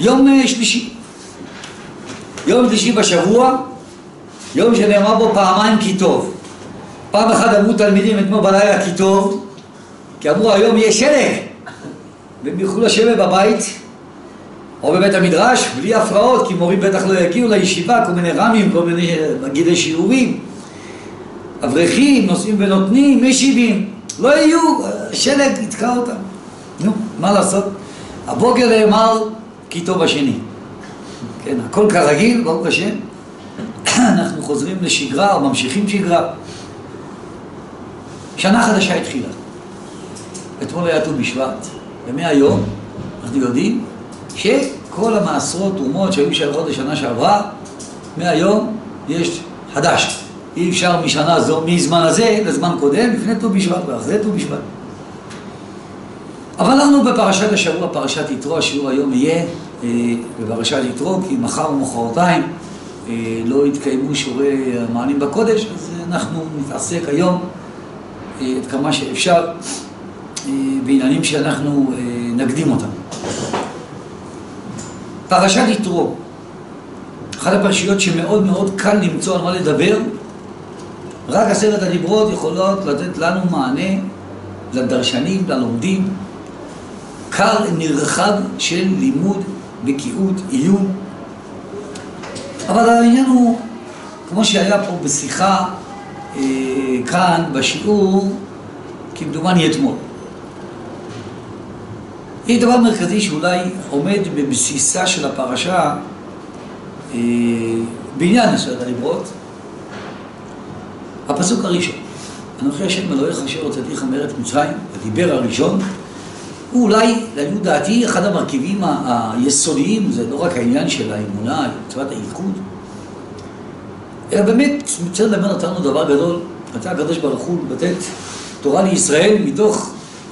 יום שלישי. יום שלישי בשבוע, יום שנאמר בו פעמיים כי טוב. פעם אחת אמרו תלמידים אתמול בלילה כי טוב, כי אמרו היום יהיה שלג, והם יוכלו לשבת בבית או בבית המדרש בלי הפרעות, כי מורים בטח לא יגיעו לישיבה, כל מיני רמים, כל מיני מגידי שיעורים, אברכים, נושאים ונותנים, משיבים, לא יהיו, שלג יתקע אותם. נו, מה לעשות? הבוקר נאמר כי טוב השני. כן, הכל כרגיל, ברוך השם. אנחנו חוזרים לשגרה או ממשיכים שגרה. שנה חדשה התחילה. אתמול היה ט"ו בשבט, ומהיום אנחנו יודעים שכל המעשרות תרומות שהיו שלחות לשנה שעברה, מהיום יש חדש. אי אפשר משנה זו, מזמן הזה לזמן קודם, לפני ט"ו בשבט ואחרי ט"ו בשבט. אבל אנחנו בפרשת השבוע, פרשת יתרו, השיעור היום יהיה בפרשת יתרו, כי מחר ומחרתיים לא יתקיימו שיעורי המענים בקודש, אז אנחנו נתעסק היום עד כמה שאפשר בעניינים שאנחנו נקדים אותם. פרשת יתרו, אחת הפרשיות שמאוד מאוד קל למצוא על מה לדבר, רק 10 הדיברות יכולות לתת לנו מענה לדרשנים, ללומדים, קר נרחב של לימוד, בקיאות, עיון. אבל העניין הוא, כמו שהיה פה בשיחה כאן בשיעור, כמדומני אתמול. יש דבר מרכזי שאולי עומד בבסיסה של הפרשה בעניין 10 הדיברות. הפסוק הראשון, אנוכי השם אלוהיך אשר הוצאתיך מארץ מצרים, הדיבר הראשון, הוא אולי, לעניות דעתי, אחד המרכיבים היסודיים, זה לא רק העניין של האמונה, מצוות הייחוד, אלא באמת, מצד ללמד אותנו דבר גדול, רצה הקדוש ברוך הוא לתת תורה לישראל מתוך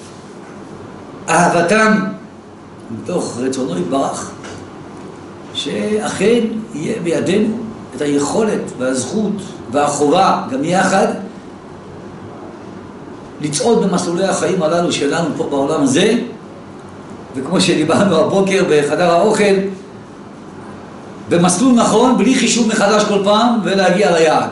אהבתם, מתוך רצונו יתברך, שאכן יהיה בידינו את היכולת והזכות והחובה גם יחד לצעוד במסלולי החיים הללו שלנו פה בעולם הזה, וכמו שדיברנו הבוקר בחדר האוכל, במסלול נכון, בלי חישוב מחדש כל פעם, ולהגיע ליעד.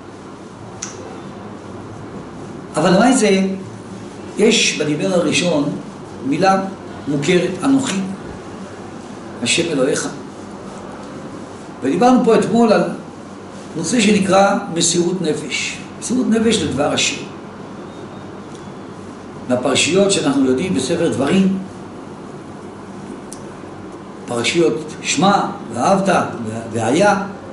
אבל מה זה? יש בדיבר הראשון מילה מוכרת, אנוכי, השם אלוהיך. ודיברנו פה אתמול על נושא שנקרא מסירות נפש. מסירות נפש לדבר השם. מהפרשיות שאנחנו יודעים בספר דברים, פרשיות שמע ואהבת והיה,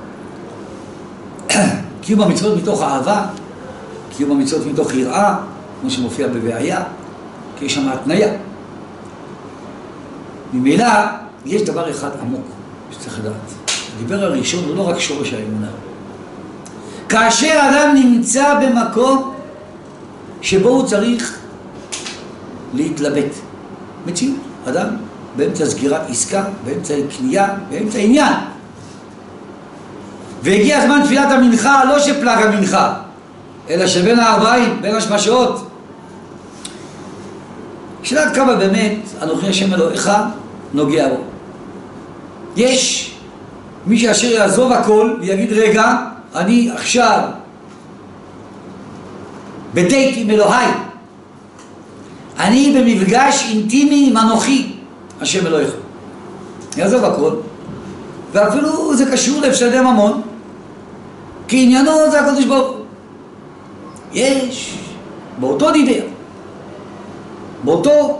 קיום המצוות מתוך אהבה, קיום המצוות מתוך יראה, כמו שמופיע בבעיה, כי יש שם התניה. ממילא יש דבר אחד עמוק שצריך לדעת. הדיבר הראשון הוא לא רק שורש האמונה. כאשר אדם נמצא במקום שבו הוא צריך להתלבט, מציאות, אדם באמצע סגירת עסקה, באמצע קנייה, באמצע עניין, והגיע הזמן תפילת המנחה, לא שפלג המנחה, אלא שבין הערביים, בין השמשות. שאלת כמה באמת אנוכי השם אלוהיך נוגע בו. יש מי שאשר יעזוב הכל ויגיד רגע, אני עכשיו בדייט עם אלוהי, אני במפגש אינטימי עם אנוכי השם אלוהיך. יעזוב הכל, ואפילו זה קשור להפסדי ממון, כי עניינו זה הקדוש ברוך הוא. יש באותו דיבר, באותו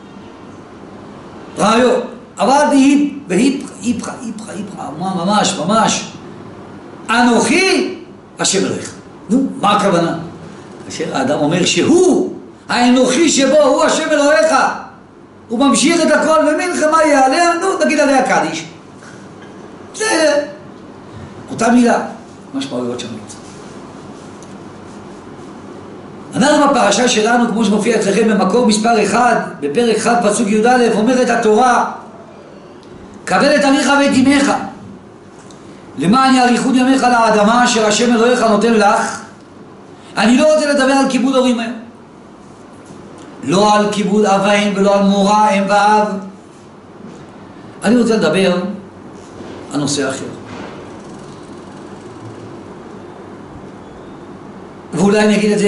רעיון, אבל היפכה, ממש, אנוכי השם אלוהיך. נו, מה הכוונה? כאשר האדם אומר שהוא האנוכי שבו הוא השם אלוהיך, הוא ממשיך את הכל, ומלחמה יעליה, נו, נגיד עליה קדיש. זה אותה מילה, משמעויות שונות. אנחנו בפרשה שלנו, כמו שמופיע אצלכם במקור מספר 1, בפרק 1 פסוק י"א, אומרת התורה, קבל את עמיך ואת אמך, למען יאריכון ימיך לאדמה אשר השם אלוהיך נותן לך. אני לא רוצה לדבר על כיבוד הורים היום, לא על כיבוד אב ואם ולא על מורא אם ואב, אני רוצה לדבר על נושא אחר. ואולי אני אגיד את זה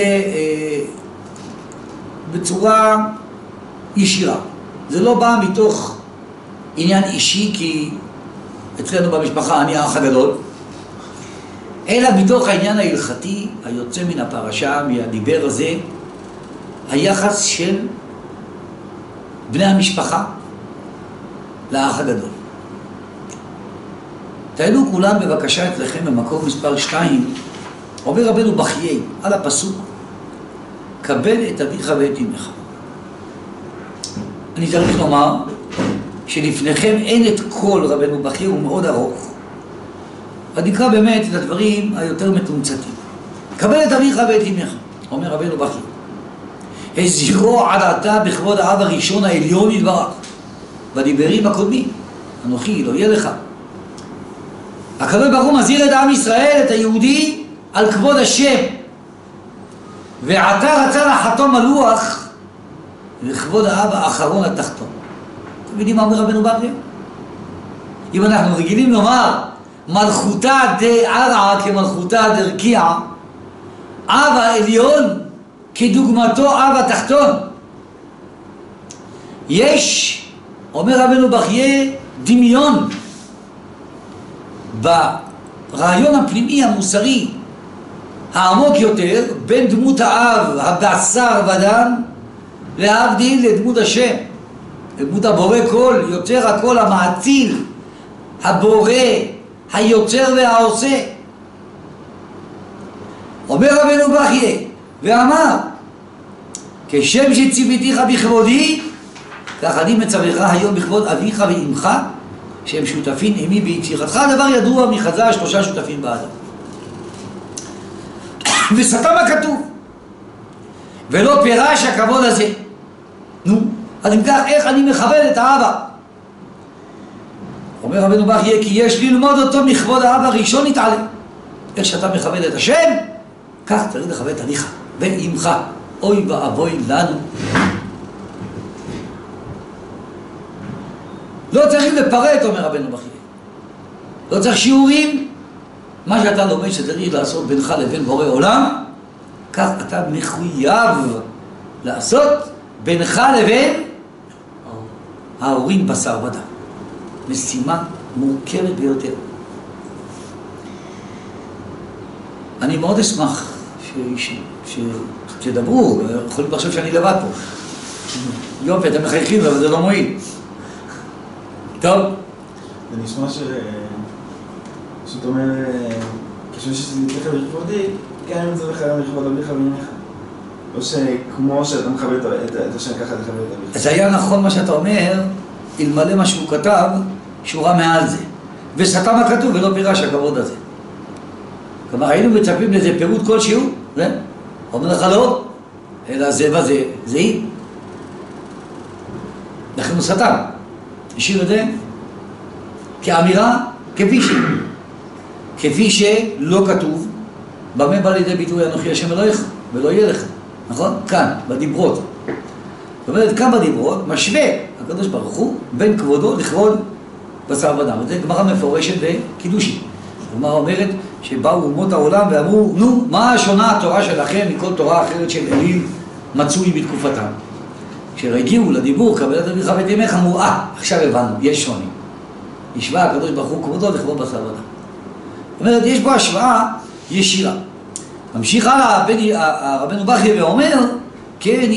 בצורה ישירה. זה לא בא מתוך עניין אישי, כי אצלנו במשפחה אני האח הגדול, אלא מתוך העניין ההלכתי היוצא מן הפרשה, מהדיבר הזה, היחס של בני המשפחה לאח הגדול. תעלו כולם בבקשה אצלכם במקום מספר 2, אומר רבנו בחיי על הפסוק, קבל את אביך ואת אמך. אני צריך לומר שלפניכם אין את כל רבנו בחיי, הוא מאוד ארוך. אני אקרא באמת את הדברים היותר מתומצתים. קבל את אביך ואת אמך, אומר רבנו בחיי. הזהירו עד עתה בכבוד האב הראשון העליון יתברך, בדיברים הקודמים, אנוכי לא יהיה לך. הקדוש ברוך הוא מזהיר את עם ישראל, את היהודי, על כבוד השם, ועתה רצה לחתום על לוח לכבוד האב האחרון התחתון. אתם יודעים מה אומר רבנו בחיי? אם אנחנו רגילים לומר מלכותא דערעא כמלכותא דרקיעא, אב העליון כדוגמתו אב התחתון. יש, אומר רבנו בחיי, דמיון ברעיון הפנימי המוסרי העמוק יותר בין דמות האב הבשר ודם להבדיל לדמות השם, לדמות הבורא כל, יוצר הכל, המעציל, הבורא, היוצר והעושה. אומר רבנו בחיי ואמר, כשם שציוויתיך בכבודי, כך אני מצווך היום בכבוד אביך ואמך, שהם שותפים עמי ביצירתך. הדבר ידוע מחז"ל, 3 שותפים באדם. וסתם הכתוב, ולא פירש הכבוד הזה. נו, אז אם כך, איך אני מכבד את האבא? אומר רבנו בחיי, כי יש ללמוד אותו מכבוד האבא הראשון יתעלה. איך שאתה מכבד את השם, כך צריך לכבד את אביך ואמך. אוי ואבוי לנו. לא צריך לפרט, אומר רבנו בחיי. לא צריך שיעורים. מה שאתה לומד שצריך לעשות בינך לבין בורא עולם, כך אתה מחויב לעשות בינך לבין ההורים בשר ודם. משימה מורכבת ביותר. אני מאוד אשמח שתדברו, יכולים לחשוב שאני לבד פה. יופי, אתם מחייכים, אבל זה לא מועיל. טוב? זה נשמע זאת אומרת, כשם שציוויתיך בכבודי, כן אני מצווך היום לכבוד אביך ואמך. לא שכמו שאתה מכבד את השם, ככה תכבד את אביך. זה היה נכון מה שאתה אומר, אלמלא מה שהוא כתב, שורה מעל זה. וסתם הכתוב ולא פירש הכבוד הזה. כלומר, היינו מצפים לזה פירוט כלשהו, זה? אומר לך לא, אלא זה וזה, זה היא. לכן הוא סתם. השאיר את זה כאמירה, כפי שלא כתוב, במה בא לידי ביטוי אנוכי השם אלוהיך, ולא יהיה לך, נכון? כאן, בדיברות. זאת אומרת, כאן בדיברות משווה הקדוש ברוך הוא בין כבודו לכבוד בשר ודם. זה גמרא מפורשת בקידושין. הגמרא אומרת שבאו אומות העולם ואמרו, נו, מה שונה התורה שלכם מכל תורה אחרת של אליל מצוי בתקופתם? כשהגיעו לדיבור, קבל את אביך ואת אמך, אמרו, עכשיו הבנו, יש שוני. השווה הקדוש ברוך הוא כבודו לכבוד בשר ודם. זאת אומרת, יש בו השוואה ישירה. ממשיך הלאה רבנו בחיי ואומר, כן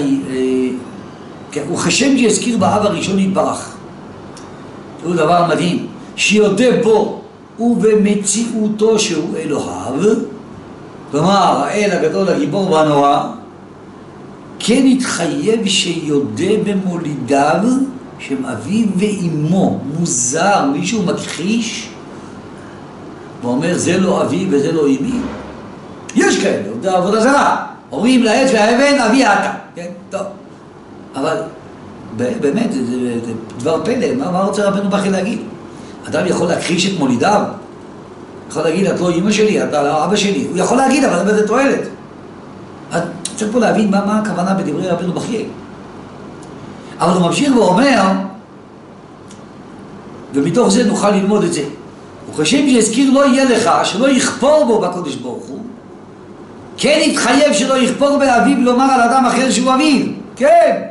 הוא חשם שהזכיר באב הראשון יתברך. זה דבר מדהים, שיודע בו ובמציאותו שהוא אלוהיו, כלומר האל הגדול הגיבור והנורא, כן התחייב שיודע במולידיו שהם אביו ואימו. מוזר, מישהו מכחיש ואומר זה לא אבי וזה לא אמי. יש כאלה, זה עבודה זרה, אומרים לעץ והאבן אבי אתה, כן? טוב, אבל באמת זה דבר פלא. מה רוצה רבנו בחיי להגיד? אדם יכול להכחיש את מולידיו, יכול להגיד את לא אמא שלי, אתה לא אבא שלי, הוא יכול להגיד, אבל זה תועלת. אז צריך פה להבין מה הכוונה בדברי רבנו בחיי. אבל הוא ממשיך ואומר, ומתוך זה נוכל ללמוד את זה. וכשם שהזכיר לא יהיה לך, שלא יכפור בו בקודש ברוך הוא, כן יתחייב שלא יכפור באביו לומר על אדם אחר שהוא אביו. כן.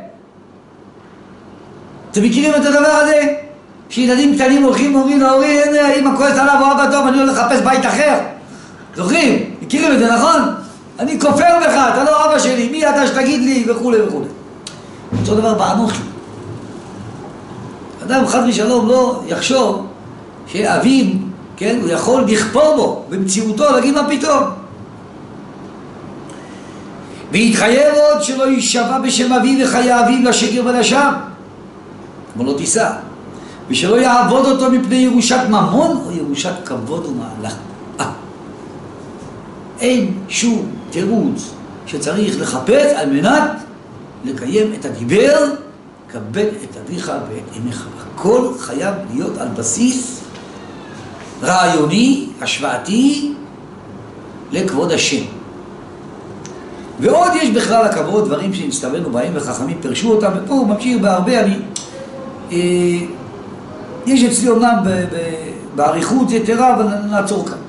אתם מכירים את הדבר הזה? שילדים קטנים הולכים ואומרים להורים, הנה אמא כועסת עליו או אבא טוב, אני הולך לחפש בית אחר. זוכרים? מכירים את זה, נכון? אני כופר בך, אתה לא אבא שלי, מי אתה שתגיד לי וכו' וכו'. אותו דבר באנוכי. אדם חד ושלום לא יחשוב שאביו, כן, הוא יכול לכפור בו במציאותו, להגיד מה פתאום. ויתחייב עוד שלא יישבע בשם אביו וחיי אביו לשקר ולשווא, כמו לא תישא, ושלא יעבוד אותו מפני ירושת ממון או ירושת כבוד ומעלה. אין שום תירוץ שצריך לחפש על מנת לקיים את הדיבר, כבד את אביך ואת אמך. הכל חייב להיות על בסיס רעיוני, השוואתי, לכבוד השם. ועוד יש בכלל הכבוד דברים שהסתברנו בהם וחכמים פרשו אותם, ופה הוא ממשיך בהרבה. יש אצלי אומנם בעריכות יתרה, אבל נעצור כאן.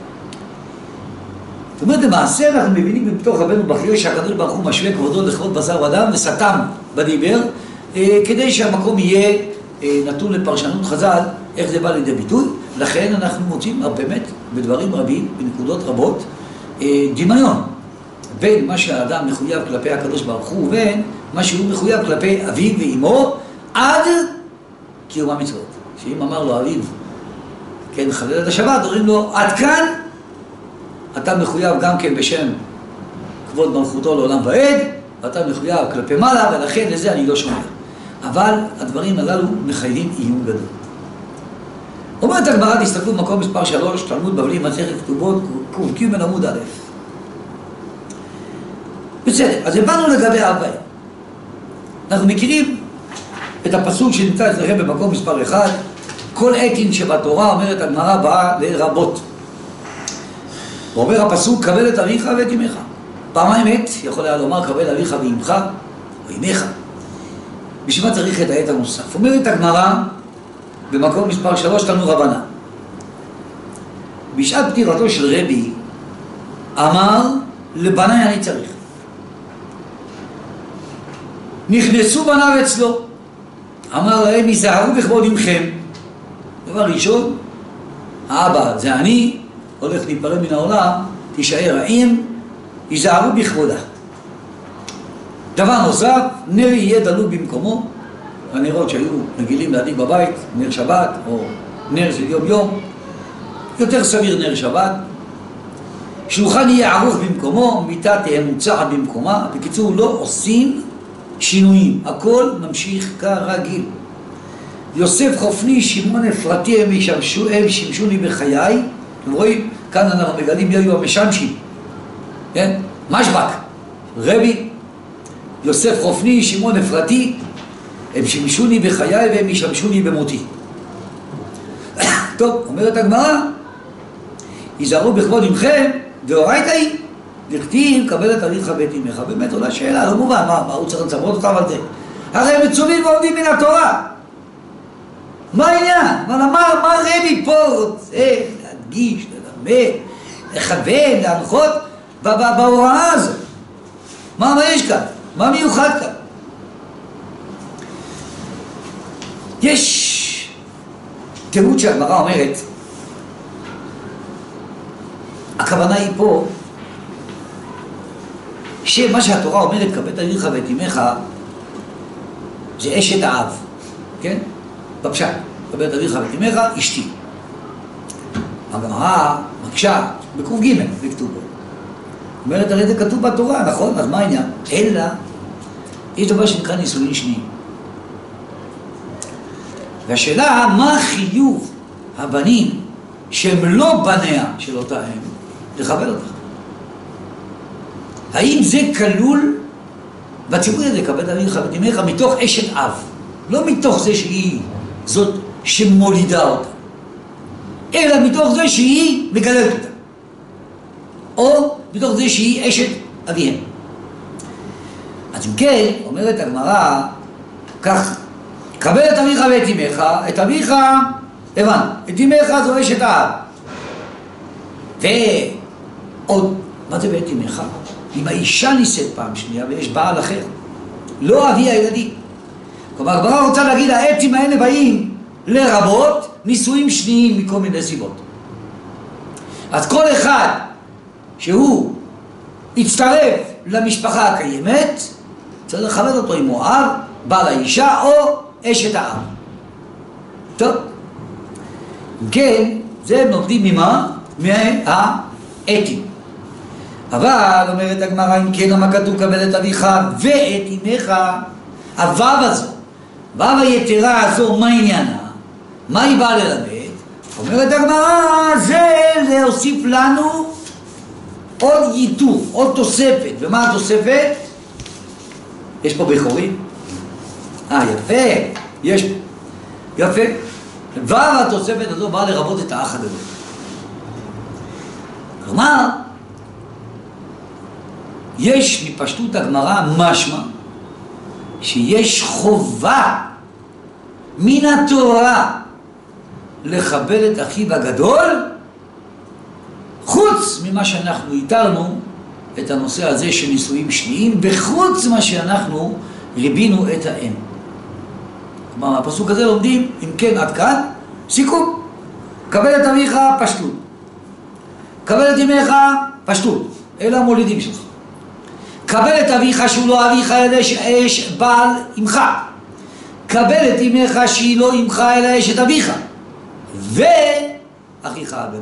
זאת אומרת, למעשה אנחנו מבינים בתוך רבנו בחייא שהקדוש ברוך הוא משווה כבודו לכבוד בשר ודם וסתם בדיבר, כדי שהמקום יהיה נתון לפרשנות חז"ל, איך זה בא לידי ביטוי. לכן אנחנו מוצאים באמת בדברים רבים, בנקודות רבות, דמיון בין מה שהאדם מחויב כלפי הקדוש ברוך הוא ובין מה שהוא מחויב כלפי אביו ואמו עד קיום המצוות. שאם אמר לו אביו, כן, חלל את השבת, אומרים לו עד כאן אתה מחויב גם כן בשם כבוד מלכותו לעולם ועד, ואתה מחויב כלפי מעלה, ולכן לזה אני לא שומע. אבל הדברים הללו מחייבים עיון גדול. אומרת הגמרא, תסתכלו במקום מספר 3, תלמוד בבלי מסכת כתובות, ק"ג עמוד א'. בסדר, אז הבנו לגבי אבא. אנחנו מכירים את הפסוק שנמצא אצלכם במקום מספר 1, כל עתין שבתורה, אומרת הגמרא, באה לרבות. ואומר הפסוק, קבל את אביך ואת אמך. פעמיים עת יכול היה לומר, קבל אביך ואמך או אמך. בשביל מה צריך את העת הנוסף? אומרת הגמרא, במקום מספר 3, תנו רבנה. בשעת פטירתו של רבי, אמר, לבניי אני צריך. נכנסו בניו אצלו. אמר להם, יזהרו בכבוד עמכם. דבר ראשון, האבא זה אני, הולך להיפרד מן העולם, תישאר האם, יזהרו בכבודה. דבר נוסף, נר יהיה דלוק במקומו, הנרות שהיו רגילים להדליק בבית, נר שבת או נר של יום יום, יותר סביר נר שבת. שולחן יהיה ערוך במקומו, מיטה תהיה מוצחת במקומה. בקיצור, לא עושים שינויים, הכל ממשיך כרגיל. יוסף חופני, שמעון אפרתי, הם שימשו לי בחיי. אתם רואים? כאן אנחנו מגלים מי היו המשמשים, כן? משבק, רבי, יוסף חופני, שמעון אפרתי, הם שימשו לי בחיי והם ישמשו לי במותי. טוב, אומרת הגמרא, יזהרו בכבוד עמכם, דאורייתא היא, דכתיב קבל את אביך ואת אמך. באמת עולה שאלה, לא מובן, מה הוא צריך לצוות אותם על זה? הרי הם מצווים ועומדים מן התורה. מה העניין? מה רבי פה רוצה להדגיש, ללמד, לכוון, להנחות בהוראה הזאת? מה יש כאן? מה מיוחד כאן? יש תירוץ שהגמרא אומרת, הכוונה היא פה שמה שהתורה אומרת, קבל את אביך ואת אמך, זה אשת האב, כן? בפשט, קבל את אביך ואת אמך, אשתי. הגמרא מקשה בק"ג בכתובו. אומרת, הרי זה כתוב בתורה, נכון? אז מה העניין? אלא, יש דבר שנקרא נישואין שניים. והשאלה, מה חיוב הבנים שהם לא בניה של אותה אם לכבד אותך? האם זה כלול בציווי הזה, כבד אביך ואת אמך, מתוך אשת אב, לא מתוך זה שהיא זאת שמולידה אותה, אלא מתוך זה שהיא מגדלת אותה, או מתוך זה שהיא אשת אביהם. אז אם כן, אומרת הגמרא כך, קבל את אביך ואת אמך, את אביך הבנו, את אמך זו אשת האב. ועוד, מה זה בעת אמך? אם האישה נישאת פעם שנייה ויש בעל אחר, לא אבי הילדים. כלומר, הגמרא רוצה להגיד, העצים האלה באים לרבות נישואים שניים מכל מיני סיבות. אז כל אחד שהוא יצטרף למשפחה הקיימת, צריך לכבד אותו אם הוא אב, בעל האישה או אשת האב. טוב. כן, זה נותנים ממה? מהעתים. אבל, אומרת הגמרא, אם כן, למה כתוב קבל את אביך ואת אמך, הוו הזו, וו היתרה הזו, מה עניינה? מה היא באה ללמד? אומרת הגמרא, זה להוסיף לנו עוד ייתור, עוד תוספת. ומה התוספת? יש פה בכורים? יפה, יש, יפה. והתוספת הזו באה לרבות את האח הגדול. כלומר, יש מפשטות הגמרא משמע שיש חובה מן התורה לכבד את אחיו הגדול, חוץ ממה שאנחנו איתרנו את הנושא הזה של נישואים שניים, וחוץ מה שאנחנו ריבינו את האם. כלומר, הפסוק הזה לומדים, אם כן עד כאן, סיכום. קבל את אביך פשטות, קבל את אמך פשטות, אלה המולידים שלך. קבל את אביך שהוא לא אביך אלא שיש בעל אמך, קבל את אמך שהיא לא אמך אלא יש את אביך ואחיך הגדול.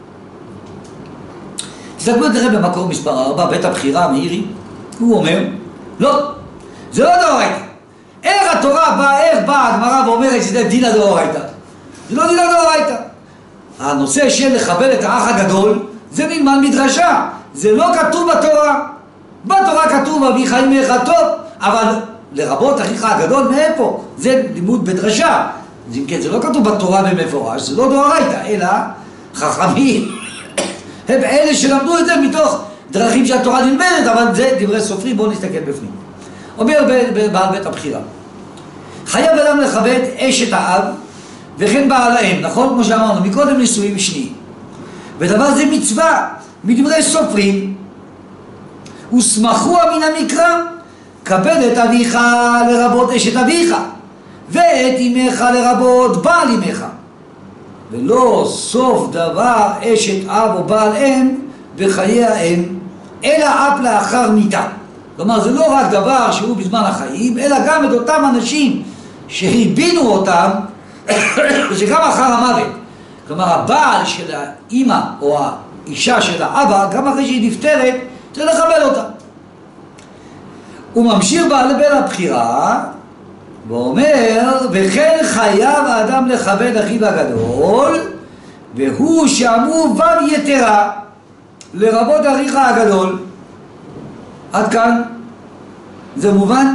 תסתכלו את זה במקור מספר 4, בית הבחירה מאירי, הוא אומר, לא, זה לא דאורייתא. איך התורה באה, איך באה הגמרא ואומרת שזה דינא דאורייתא? זה לא דינא דאורייתא. הנושא של לכבד את האח הגדול זה מלמד מדרשה, זה לא כתוב בתורה. בתורה כתוב אביך אמך טוב, אבל לרבות אחיך הגדול מאיפה? זה לימוד בדרשה. אז אם כן, זה לא כתוב בתורה במפורש, זה לא דאורייתא, אלא חכמים הם אלה שלמדו את זה מתוך דרכים שהתורה נלמדת, אבל זה דברי סופרים. בואו נסתכל בפנים. אומר בעל בית הבחירה, חייב אדם לכבד אשת האב וכן בעל האם, נכון? כמו שאמרנו, מקודם נישואים שניים. ודבר זה מצווה מדברי סופרים, וסמכוה מן המקרא, כבד את אביך לרבות אשת אביך, ואת אמך לרבות בעל אמך. ולא סוף דבר אשת אב או בעל אם בחיי האם, אלא אף לאחר מיתה. כלומר, זה לא רק דבר שהוא בזמן החיים, אלא גם את אותם אנשים שהבינו אותם, שגם אחר המוות. כלומר, הבעל של האמא או האישה של האבא, גם אחרי שהיא נפטרת, צריך לכבד אותה. הוא ממשיך בעל בית הבחירה, ואומר, וכן חייב האדם לכבד אחיו הגדול, והוא שאמרו וו יתרה, לרבות אחיך הגדול. עד כאן זה מובן?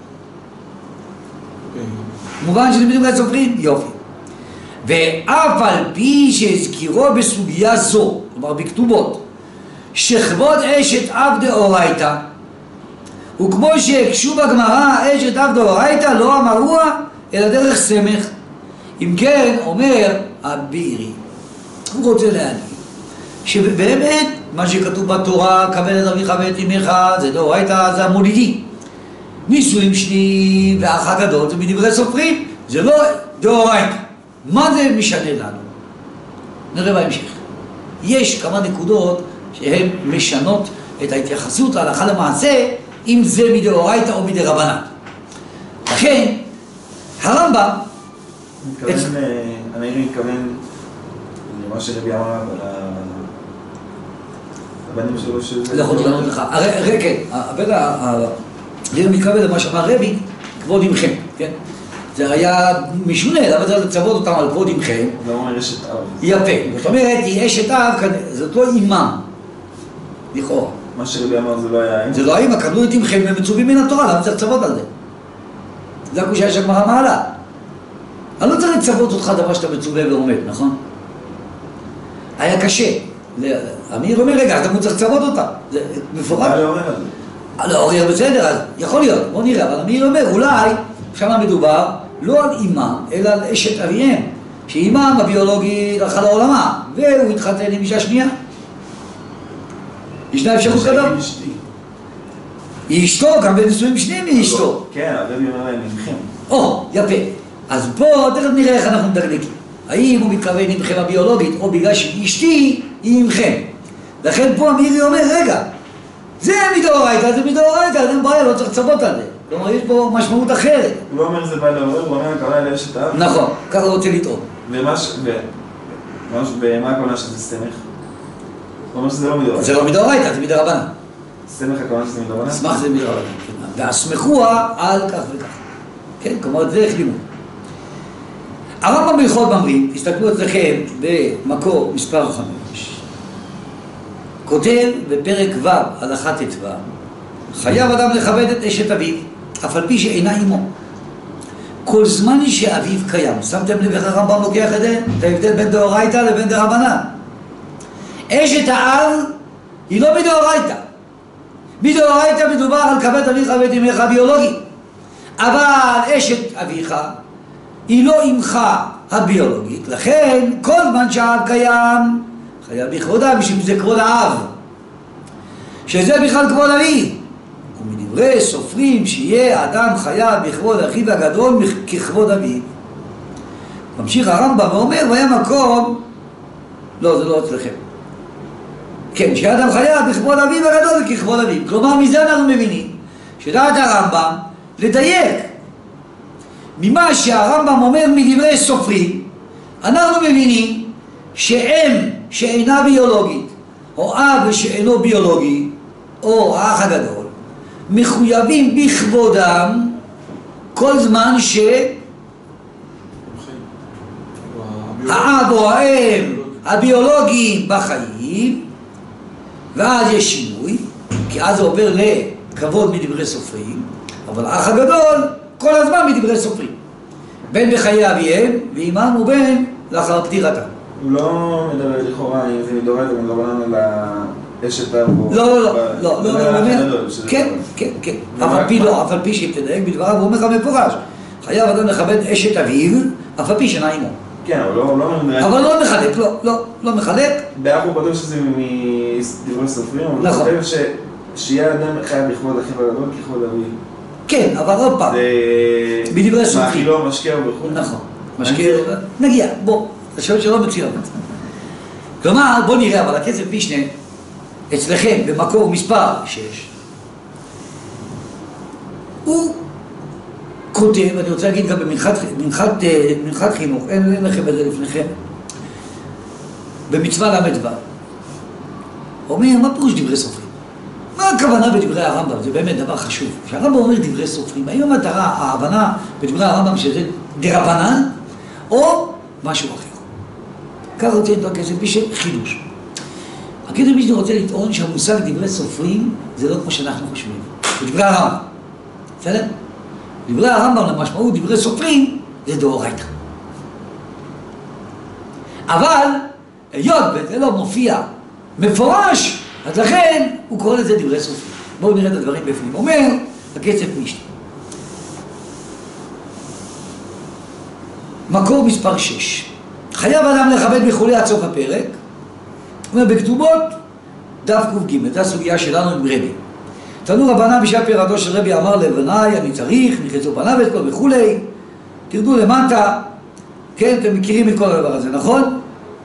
מובן שלמידים את סופרים? יופי. ואף על פי שהזכירו בסוגיה זו, כלומר בכתובות, שכבוד אשת אב דאורייתא, וכמו שהקשו בגמרא אשת אב דאורייתא לא אמרוה אלא דרך סמך. אם כן, אומר הבירי, הוא רוצה להגיד שבאמת מה שכתוב בתורה, כבד את אביך ואת אמך, זה דאורייתא, זה המולידי. נישואים שניים והאח הגדול זה מדברי סופרים, זה לא דאורייתא. מה זה משנה לנו? נראה בהמשך. יש כמה נקודות שהן משנות את ההתייחסות להלכה למעשה, אם זה מדאורייתא או מדרבנן. לכן, הרמב"ם... אני מתכוון למה שרבי אמר על הבנים שלו שזה... לא יכולתי לענות לך. הרי כן, אני מתכוון למה שאמר רבי, כבוד עמכם, כן? זה היה משונה, למה זה לצוות אותם על כבוד עמכם? זה אומר אשת אב. יפה, זאת אומרת, היא אשת אב, זאת לא אימם, לכאורה. מה שרבי אמר זה לא היה אימא? זה לא האימא, קבלו את עמכם והם מצווים מן התורה, למה צריך לצוות על זה? זה הקושיה שהגמרא מעלה. אני לא צריך לצוות אותך דבר שאתה מצווה ועומד, נכון? היה קשה. אמיר אומר, רגע, אתה צריך לצוות אותה. זה מפורט. מה לעורר על זה? לעורר בסדר, אז יכול להיות, בוא נראה, אבל אמיר אומר, אולי, שם מדובר לא על אימא, אלא על אשת אביהם. שאימם הביולוגית הלכה לעולמה, והוא התחתן עם אישה שנייה. ישנה אפשרות כזאת? היא אשתו, גם בנישואים שניים היא אשתו. כן, הרבי אומר להם עמכם. או, יפה. אז פה תכף נראה איך אנחנו מדקדקים. האם הוא מתכוון עמכם הביולוגית, או בגלל שאשתי היא עמכם. לכן פה המירי אומר, רגע, זה מדאורייתא, זה מדאורייתא, אין בעיה, לא צריך לצוות על זה. כלומר, יש פה משמעות אחרת. הוא לא אומר זה בא לעורר, הוא אומר הכוונה לאשת האב. נכון, ככה הוא רוצה לטעון. ומה הכוונה שזה סתמך? הוא אומר שזה לא מדאורייתא. זה לא מדאורייתא, זה מדרבנן. סתמך הכוונה שזה מדרבנן? סמך זה מדרבנן. והסמכוה על כך וכך. כן, כלומר, זה איך לימוד. הרמב"ם בהלכות ממרים, תסתכלו אצלכם במקור מספר 5, כותב בפרק ו' הלכה ט"ו, חייב אדם לכבד את אשת אביו, אף על פי שאינה אמו. כל זמן שאביו קיים. שמתם לב איך הרמב"ם לוקח את זה? את ההבדל בין דאורייתא לבין דרבנן. אשת האב היא לא מדאורייתא. מדאורייתא מדובר על כבד אביך ואת אמך הביולוגי. אבל אשת אביך היא לא אמך הביולוגית. לכן כל זמן שהאב קיים חייב בכבודה, משום זה כבוד האב. שזה בכלל כבוד אביו. ומדברי סופרים שיהיה האדם חייב בכבוד אחיו הגדול ככבוד אביו. ממשיך הרמב"ם ואומר, והיה מקום, לא, זה לא אצלכם. כן, שהאדם חייב בכבוד אביו הגדול וככבוד אביו. כלומר, מזה אנחנו מבינים שדעת הרמב"ם לדייק. ממה שהרמב"ם אומר מדברי סופרים, אנחנו מבינים שאם שאינה ביולוגית, או אב שאינו ביולוגי, או האח הגדול, מחויבים בכבודם כל זמן האב או האם הביולוגיים בחיים, ואז יש שינוי, כי אז זה עובר לכבוד מדברי סופרים, אבל האח הגדול כל הזמן מדברי סופרים, בין בחיי אביהם ואימם ובין לאחר פטירתם. הוא לא מדבר לכאורה אם זה מדאורייתא ומדרבנן על אשת אב או... לא, כן, אף על פי שאם תדייק בדבריו, הוא אומר לך מפורש, חייב אדם לכבד אשת אביו, אף על פי שאינה אמו. כן, אבל לא מחלק, לא מחלק. באח הוא כותב שזה מדברי סופרים, אבל הוא כותב שיהיה אדם חייב לכבוד אחיו הגדול ככבוד אביו. כן, אבל עוד פעם, בדברי סופרים. מאכילו, משקהו וכו'. נכון, משקהו, נגיע, בוא, אתה שואל שלא מצוין. כלומר, בוא נראה, אבל הכסף משנה, אצלכם במקור מספר 6, הוא כותב, אני רוצה להגיד גם במנחת חינוך, אין לכם את זה לפניכם, במצווה ל"ו, אומר, מה פירוש דברי סופרים? מה הכוונה בדברי הרמב"ם? זה באמת דבר חשוב. כשהרמב"ם אומר דברי סופרים, האם המטרה, ההבנה בדברי הרמב"ם שזה דרבנן, או משהו אחר? כך רוצה לטעון כסף בשביל חידוש. הכסף בשביל רוצה לטעון שהמושג דברי סופרים זה לא כמו שאנחנו חושבים. בדברי הרמב"ם. בסדר? דברי הרמב"ם למשמעות דברי סופרים זה דאורייתא. אבל היות וזה לא מופיע מפורש, אז לכן הוא קורא לזה דברי סופרים. בואו נראה את הדברים בפנים. אומר הכסף משנה. מקור מספר 6. חייב אדם לכבד בכולי עד סוף הפרק. הוא אומר בכתובות דף ק"ג, זו הסוגיה שלנו עם רבי. תנו רבנן בשעה פירתו של רבי אמר לבניי, אני צריך, נחצו פניו את כל וכולי. תרדו למטה, כן, אתם מכירים את כל הדבר הזה, נכון?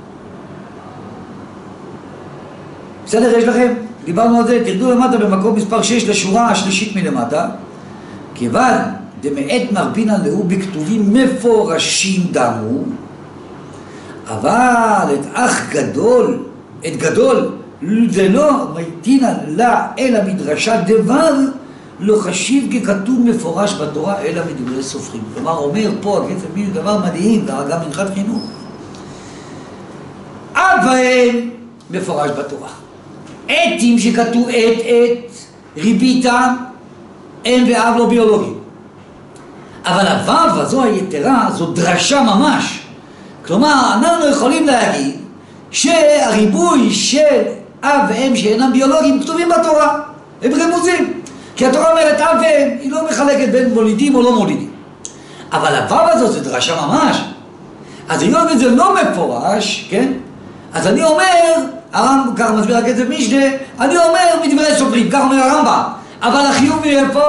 בסדר, יש לכם? דיברנו על זה, תרדו למטה במקום מספר 6 לשורה השלישית מלמטה. כיוון דמעת מרבינן לאו בכתובים מפורשים דמו, אבל את אח גדול, את גדול, זה לא מיתינן לה אלא מדרשה דבר, לא חשיב ככתוב מפורש בתורה אלא מדברי סופרים. כלומר, אומר פה הכסף מיני דבר מדהים, גם מנחת חינוך. אב ואם מפורש בתורה. עתים שכתוב עת, ריביתה, אם ואב לא ביולוגי. אבל הוו הזו היתרה, זו דרשה ממש. כלומר, אנחנו יכולים להגיד שהריבוי של אב ואם שאינם ביולוגיים כתובים בתורה. הם רמוזים. כי התורה אומרת אב ואם, היא לא מחלקת בין מולידים או לא מולידים. אבל הוו הזו זה דרשה ממש. אז היות וזה לא מפורש, כן? אז אני אומר, הרמב"ם, ככה מסביר הכסף משנה, אני אומר מדברי סופרים, ככה אומר הרמב"ם, אבל החיוב מאיפה?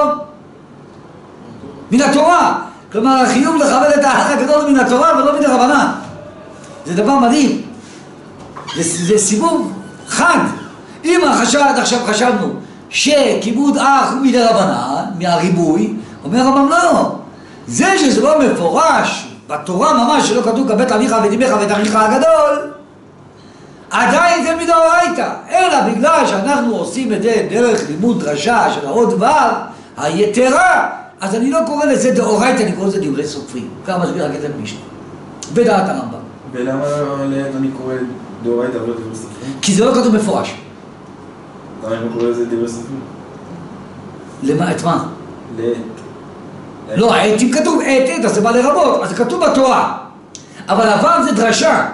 מן התורה. כלומר, החיוב לכבד את האח הגדול מן התורה ולא מן הרבנן. זה דבר מדהים. זה סיבוב חד. אם עכשיו חשבנו שכיבוד אח הוא מדי רבנן, מהריבוי, אומר הרמב"ם לא. זה שזה לא מפורש בתורה ממש, שלא כתוב כבד אביך ואת אמך ואת אחיך הגדול, עדיין זה מדאורייתא, אלא בגלל שאנחנו עושים את זה דרך לימוד דרשה של האות ו' היתרה, אז אני לא קורא לזה דאורייתא, אני קורא לזה דברי סופרים. ככה מסביר הכסף משנה בדעת הרמב"ם. ולמה אני קורא דאורייתא ולא דברי סופרים? כי זה לא כתוב מפורש. למה אני קורא לזה דברי סופרים? למה? את מה? לא, אם כתוב עת, אז זה בא לרבות, אז זה כתוב בתורה. אבל הו' זה דרשה.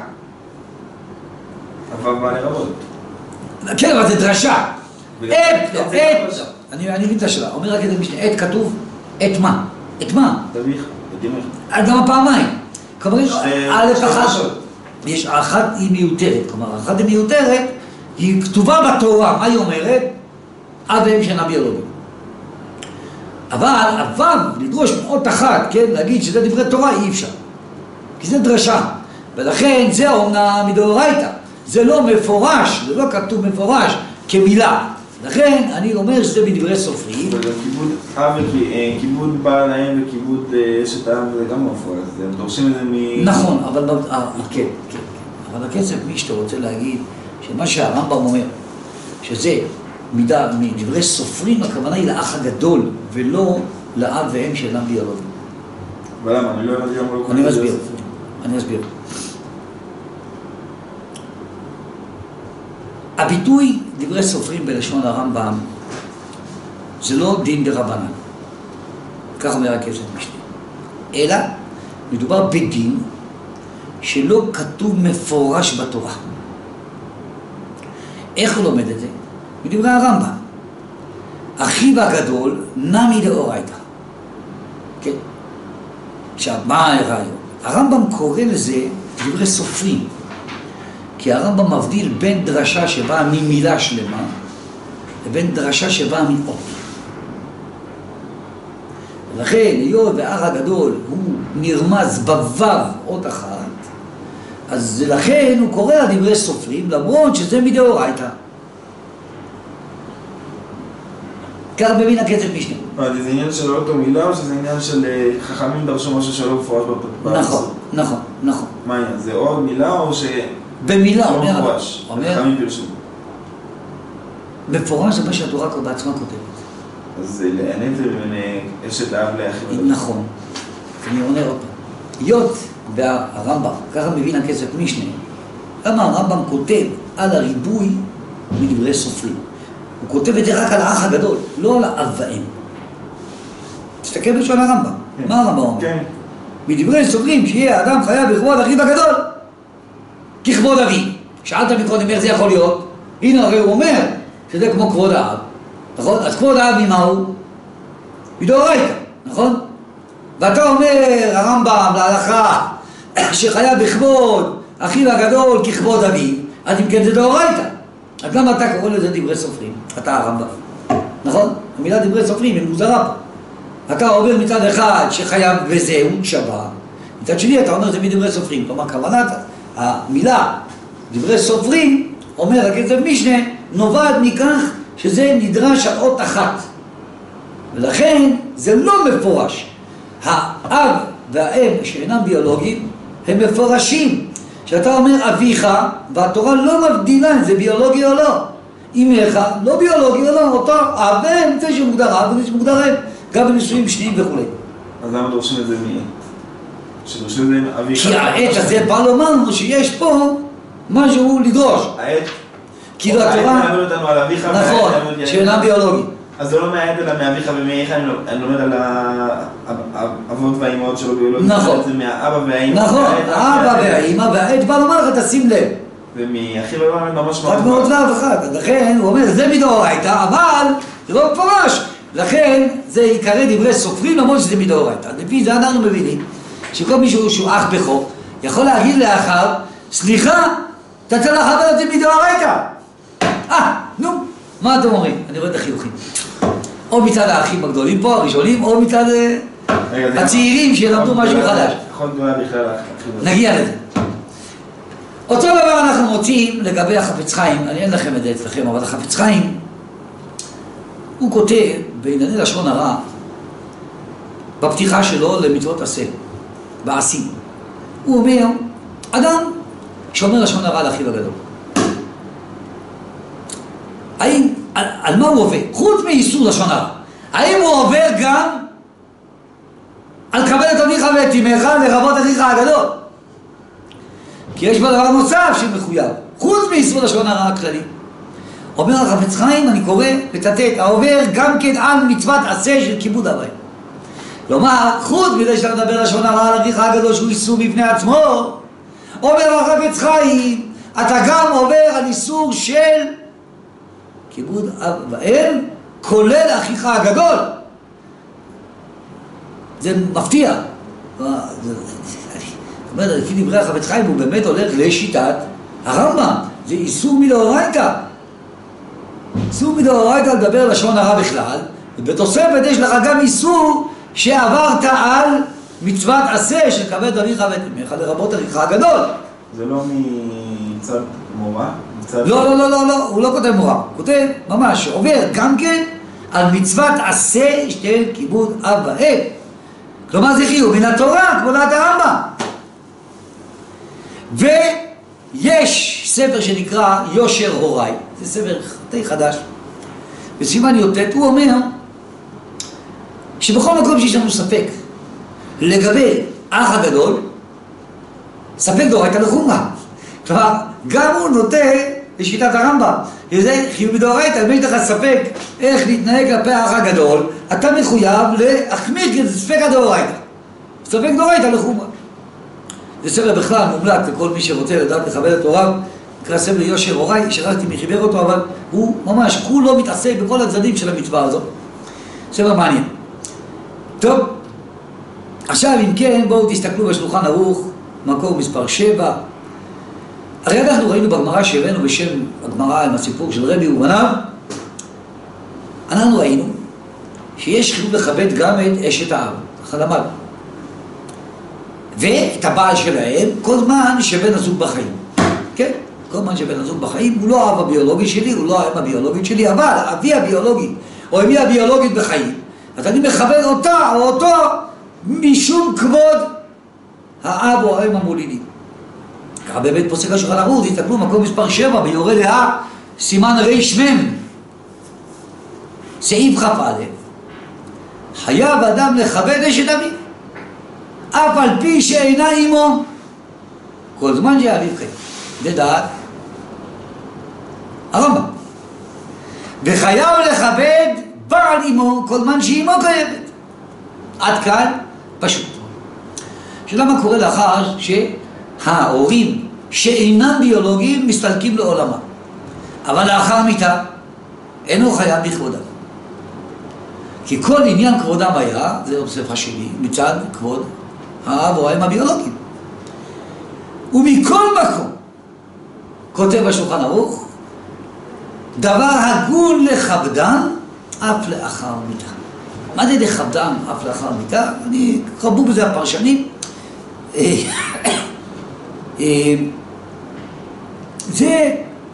הו' בא לרבות. כן, אבל זה דרשה. עת, אני מבין את השאלה, אומר רק את המשנה, עת כתוב, עת מה? עת מה? אביך, את אמך. גם פעמיים. כלומר, א' אחת, יש אחת היא מיותרת, כלומר, אחת היא מיותרת, היא כתובה בתורה, מה היא אומרת? אב ואם שאינם ביולוגיים. אבל לדרוש מאות אחת, כן, להגיד שזה דברי תורה, אי אפשר. כי זה דרשה. ולכן זה אומנם מדאורייתא. זה לא מפורש, זה לא כתוב מפורש כמילה. לכן אני אומר שזה מדברי סופרים. אבל כיבוד אב וכיבוד בעל האם וכיבוד אשת האב זה גם מפורש. הם דורשים את זה נכון, אבל כן. אבל הכסף מי שאתה רוצה להגיד שמה שהרמב"ם אומר, שזה מידה מדברי סופרים, הכוונה היא לאח הגדול, ולא לאב ואם שאינם ביולוגיים. ולמה? אני לא הבנתי גם לא אני אסביר. הביטוי דברי סופרים בלשון הרמב"ם זה לא דין דרבנן, כך אומר הכסף משנה, אלא מדובר בדין שלא כתוב מפורש בתורה. איך הוא לומד את זה? מדברי הרמב"ם, אחיו הגדול נמי דאורייתא. כן. עכשיו, מה הרעיון? הרמב"ם קורא לזה דברי סופרים, כי הרמב"ם מבדיל בין דרשה שבאה ממילה שלמה לבין דרשה שבאה מאות. ולכן, היות והאח הגדול הוא נרמז בו"ב אות אחת, אז לכן הוא קורא לדברי סופרים, למרות שזה מדאורייתא. כך מבין הכסף משנה. זה עניין של אותו מילה או שזה עניין של חכמים דרשו משהו שלא מפורש בפסוק? נכון. מה העניין? זה עוד מילה או ש... במילה, לא מפורש, חכמים פרשו. מפורש זה מה שהתורה בעצמה כותבת. אז זה לענת בין אשת האב לאחיו. נכון. אני עונה עוד פעם. היות והרמב"ם, ככה מבין הכסף משנה, למה הרמב"ם כותב על הריבוי מדברי סופרים? הוא כותב את זה רק על האח הגדול, לא על האב ואם. תסתכל בשביל הרמב"ם. מה הרמב"ם אומר? כן. מדברי סופרים שיהיה האדם חייב לכבוד אחיו הגדול ככבוד אביו. שאלת מקודם איך זה יכול להיות? הנה הרי הוא אומר שזה כמו כבוד האב, נכון? אז כבוד האב ממה הוא? מדאורייתא, נכון? ואתה אומר הרמב"ם להלכה שחייב בכבוד אחיו הגדול ככבוד אביו, אז אם כן זה דאורייתא. אז למה אתה קורא לזה דברי סופרים? אתה הרמב"ם, נכון? המילה דברי סופרים היא מוזרה פה. אתה אומר מצד אחד שחייב בזה הוא שווה, מצד שני אתה אומר זה מדברי סופרים. כלומר כוונת המילה דברי סופרים, אומר הכסף משנה, נובעת מכך שזה נדרש על אות אחת, ולכן זה לא מפורש. האב והאם שאינם ביולוגיים הם מפורשים. שאתה אומר אביך, והתורה לא מבדילה אם זה ביולוגי או לא. אמך, לא ביולוגי או לא, אותו אב ואם, זה שמוגדר אב וזה שמוגדר אם, גם בנישואים שניים וכו'. אז למה דורשים את זה מי? שדורשים את זה אביך? כי העת הזה בא לומר לנו שיש פה משהו לדרוש. העת? כאילו התורה... העת מעבר אותנו על אביך נכון, שאינם ביולוגי. אז זה לא מהעת אלא מאביך ומאיך, אני לומד על האבות והאימהות שלו ביולוגית. נכון. זה מהאבא והאימא. נכון, האבא והאימא, והעת בא לומר לך תשים לב. ומאחיו והאימא ממש רק מאוד לאו אחד. לכן הוא אומר זה מדאורייתא, אבל זה לא מפורש. לכן זה יקרא דברי סופרים למרות שזה מדאורייתא. לפי זה אנחנו מבינים שכל מישהו שהוא אח בכור יכול להגיד לאחיו, סליחה, אתה צריך לכבד אותי מדאורייתא. נו, מה אתם אומרים? אני רואה את החיוכים. או מצד האחים הגדולים פה, הראשונים, או מצד הצעירים שלמדו משהו חדש. נגיע לזה. אותו דבר אנחנו מוצאים לגבי החפץ חיים, אני אין לכם את זה אצלכם, אבל החפץ חיים, הוא כותב בענייני לשון הרע, בפתיחה שלו למצוות עשה, בעשים. הוא אומר, אדם שאומר לשון הרע לאחיו הגדול. האם, על מה הוא עובר? חוץ מאיסור לשון הרע. האם הוא עובר גם על כבד את אביך ואת אמך לרבות אחיך הגדול? כי יש בה דבר נוסף שמחויב, חוץ מאיסור לשון הרע הכללי. אומר החפץ חיים, אני קורא, לצטט, העובר גם כן על מצוות עשה של כיבוד הבית. כלומר, חוץ מזה שאתה מדבר לשון הרע על אביך הגדול שהוא איסור בפני עצמו, אומר החפץ חיים, אתה גם עובר על איסור של כיבוד אב ואם, כולל אחיך הגדול. זה מפתיע. לפי דברי החפץ חיים הוא באמת הולך לשיטת הרמב"ם. זה איסור מדאורייתא. איסור מדאורייתא לדבר לשון הרע בכלל, ובתוספת יש לך גם איסור שעברת על מצוות עשה של כבד אביך ואת אמך לרבות אחיך הגדול. זה לא מצד מורה? לא, הוא לא כותב מורה, הוא כותב ממש, עובר גם כן על מצוות עשה של כיבוד אב ואם. כלומר זה חיוב מן התורה, כמו דעת הרמב"ם. ויש ספר שנקרא יושר הוריי, זה ספר די חדש, בסימן י"ט הוא אומר שבכל מקום שיש לנו ספק לגבי אח הגדול, ספק דאורייתא לחומרא. כלומר, גם הוא נוטה לשיטת הרמב"ם. וזה חיוב מדאורייתא, אם יש לך ספק איך להתנהג כלפי האח הגדול, אתה מחויב להחמיר כי זה ספק הדאורייתא. ספק דאורייתא לחומרא. זה ספר בכלל מומלץ לכל מי שרוצה לדעת לכבד את הוריו, נקרא ספר יושר הוריי, שכחתי מי חיבר אותו, אבל הוא ממש כולו מתעסק בכל הצדדים של המצווה הזאת. ספר מעניין. טוב, עכשיו אם כן בואו תסתכלו בשולחן ערוך, מקור מספר 7. הרי אנחנו ראינו בגמרא שהבאנו בשם הגמרא עם הסיפור של רבי ובניו, אנחנו ראינו שיש חיוב לכבד גם את אשת האב, ככה למדנו, ואת הבעל שלהם כל זמן שבן הזוג בחיים. כן, כל זמן שבן הזוג בחיים, הוא לא האב הביולוגי שלי, הוא לא האם הביולוגית שלי, אבל אבי הביולוגי או אמי הביולוגית בחיים, אז אני מכבד אותה או אותו משום כבוד האב או האם המולידים. ככה באמת פוסק השולחן ערוך, תסתכלו מקום מספר 7 ביורה לאה, סימן רמ, סעיף כ"א, חייב אדם לכבד אשת אביו, אף על פי שאינה עמו, כל זמן שאביו חי. זה דעת הרמב"ם. וחייב לכבד בעל עמו כל זמן שאימו קיימת. עד כאן פשוט. שאלה מה קורה לאחר שההורים שאינם ביולוגיים מסתלקים לעולמה, אבל לאחר מיתה אינו חייב בכבודם, כי כל עניין כבודם היה, זה אוסף השני, מצד כבוד האב או האם הביולוגיים. ומכל מקום כותב השולחן ערוך, דבר הגון לכבדם אף לאחר מיתה. מה זה לכבדם אף לאחר מיתה? אני רבו בזה הפרשנים. זה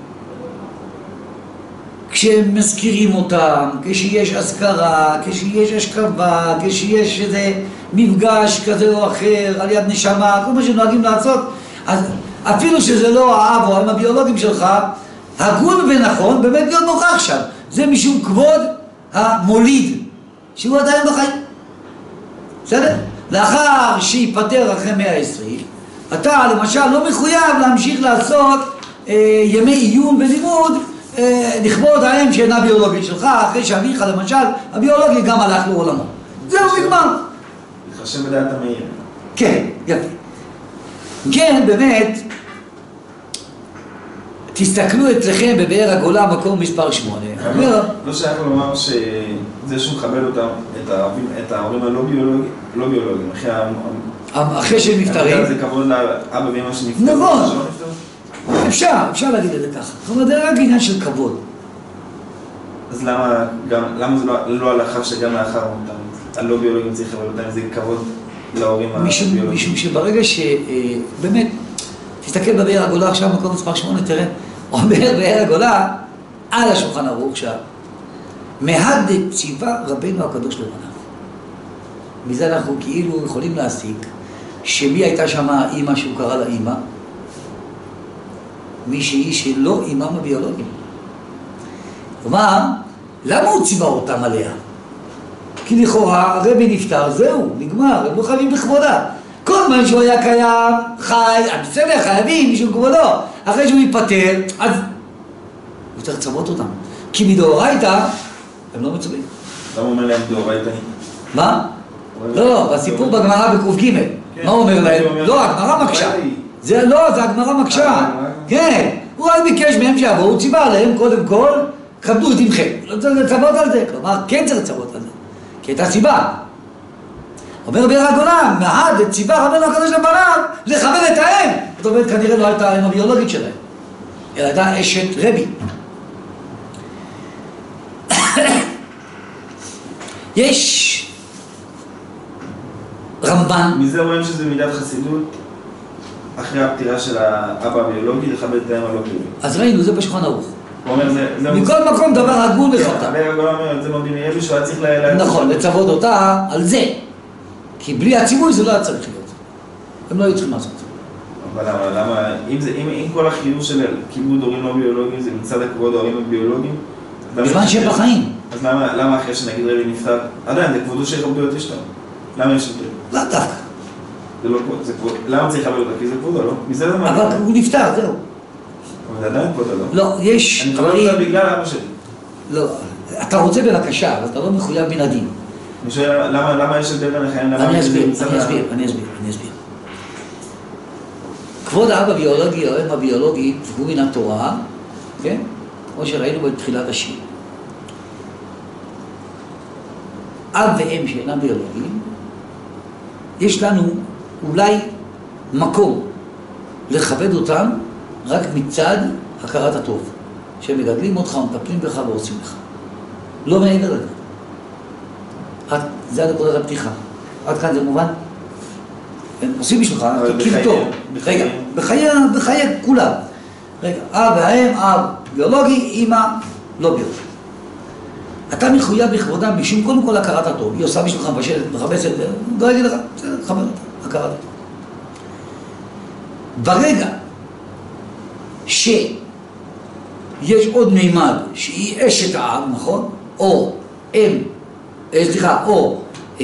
כשמזכירים אותם, כשיש אזכרה, כשיש השכבה, כשיש איזה מפגש כזה או אחר על יד נשמה, כל מה שנוהגים לעשות, אז אפילו שזה לא האב או האם הביולוגים שלך, הגון ונכון באמת להיות נוכח שם. זה משום כבוד המוליד שהוא עדיין בחיים. בסדר? לאחר שיפטר אחרי 120, אתה למשל לא מחויב להמשיך לעשות ימי עיון ולימוד לכבוד האם שאינה ביולוגית שלך, אחרי שאביך למשל הביולוגי גם הלך לעולמו. זהו נגמר. להתחשב בדעת המאיר. כן, יפה. כן, באמת, תסתכלו אצלכם בבאר הגולה מקום מספר 8. לא שייך לומר שזה שהוא מכבד אותם, את ההורים הלא ביולוגיים, אחרי אחרי שהם נפטרים. זה כבוד לאבא ואמא שנפטרו. נכון. אפשר להגיד את זה ככה. זאת אומרת, זה רק עניין של כבוד. אז למה זה לא הלכה שגם לאחר מותם? הלא ביולוגים צריך לקבל אותם, זה כבוד להורים הביולוגיים. משום שברגע שבאמת, תסתכל בבאר הגולה עכשיו, מקום מספר 8, תראה, אומר באר הגולה, על השולחן ערוך שם, מהד ציווה רבנו הקדוש לבניו. מזה אנחנו כאילו יכולים להסיק שמי הייתה שם האמא שהוא קרא לה אמא? מישהי שלא אימם הביולוגים. כלומר, למה הוא ציווה אותם עליה? כי לכאורה הרבי נפטר, זהו, נגמר, הם לא חייבים בכבודה. כל זמן שהוא היה קיים, חי, בסדר, חייבים, מישהו כבודו. אחרי שהוא מתפטר, אז הוא צריך לצוות אותם. כי מדאורייתא, הם לא מצווים. למה אומר להם דאורייתא? מה? לא, בסיפור בגמרא בק"ג. מה הוא אומר להם? לא, הגמרא מקשה. זה לא, זה הגמרא מקשה. כן, הוא רק ביקש מהם שיבואו, הוא ציווה עליהם קודם כל, כבדו את עמכם. לא צריך לצוות על זה, כלומר, כן צריך לצוות על זה. כי הייתה סיבה. אומר באר הגולה, מהד ציווה רבנו הקדוש לבניו לכבד את האם. זאת אומרת, כנראה לא הייתה האם הביולוגית שלהם, אלא הייתה אשת רבי. יש רמב"ן. מזה רואים שזה מידת חסידות אחרי הפטירה של האבא הביולוגי לכבד את האם הלא ביולוגי. אז ראינו, זה בשולחן ערוך. הוא אומר, זה... מכל מקום דבר הגון וחטא. באר הגולה אומר, זה מודיעין יהיה שהוא היה צריך נכון, לצוות אותה על זה. כי בלי הציווי זה לא היה צריך להיות. הם לא היו צריכים לעשות. אבל למה, אם כל החיוב של כיבוד הורים לא ביולוגיים זה מצד הכבוד ההורים הביולוגיים, בזמן שהם בחיים. אז למה אחרי שנגיד רבי נפטר? עדיין, זה כבודו שיכבדו את אשתו. למה יש את זה? לא דווקא. זה לא כבוד, למה צריך לכבד אותה? כי זה כבודו, לא? אבל הוא נפטר, זהו. אבל זה עדיין כבודו, לא? לא, יש... אני מכבד אותה בגלל אבא שלי. לא, אתה רוצה בבקשה, אבל אתה לא מחויב מן הדין. אני שואל, למה יש הבדל בין החיים? אני אסביר. כבוד האב הביולוגי או האם הביולוגית הוא מן התורה, כן? כמו שראינו בתחילת השיר. אב ואם שאינם ביולוגיים, יש לנו אולי מקום לכבד אותם רק מצד הכרת הטוב. שהם מגדלים אותך, מטפלים בך ועושים לך. לא מעבר לזה. זה הנקודת הפתיחה. עד כאן זה מובן? הם עושים בשבילך, תקים טוב. רגע, בחיי כולם. רגע, אב והאם, אב ביולוגי, אמא לא ביולוגי. אתה מחויב בכבודם משום קודם כל הכרת הטוב. היא עושה בשבילך מבשלת, מחפשת, דואגת לך, בסדר, חבר אותה, הכרת הטוב. ברגע שיש עוד מימד שהיא אשת האב, נכון? או אם, סליחה, או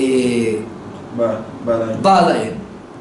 בעל האם.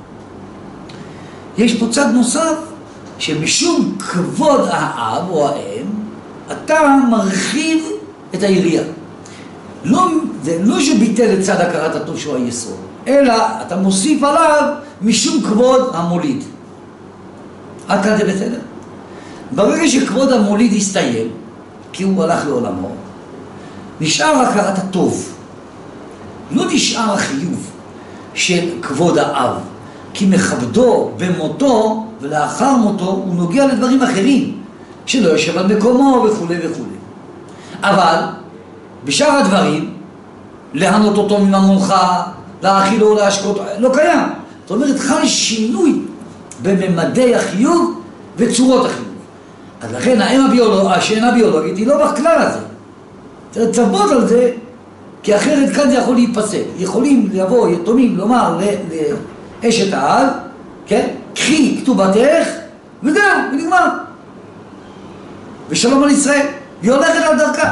יש פה צד נוסף שמשום כבוד האב או האם אתה מרחיב את היריעה. זה לא שביטל את צד הכרת הטוב שהוא היסוד, אלא אתה מוסיף עליו משום כבוד המוליד. עד כאן זה בסדר? ברגע שכבוד המוליד הסתיים, כי הוא הלך לעולמו, נשאר הכרת הטוב. לא נשאר החיוב של כבוד האב, כי מכבדו במותו ולאחר מותו הוא נוגע לדברים אחרים, שלא יושב על מקומו וכו' וכו'. אבל בשאר הדברים, להנות אותו מממונך, להאכילו, להשקות, לא קיים. זאת אומרת, חל שינוי בממדי החיוב וצורות החיוב. אז לכן שאינה ביולוגית היא לא בכלל הזה. צריך לצוות על זה, כי אחרת כאן זה יכול להיפסק. יכולים לבוא יתומים לומר לאשת האב, כן? קחי כתובתך, וזהו, ונגמר. ושלום על ישראל, היא הולכת על דרכה.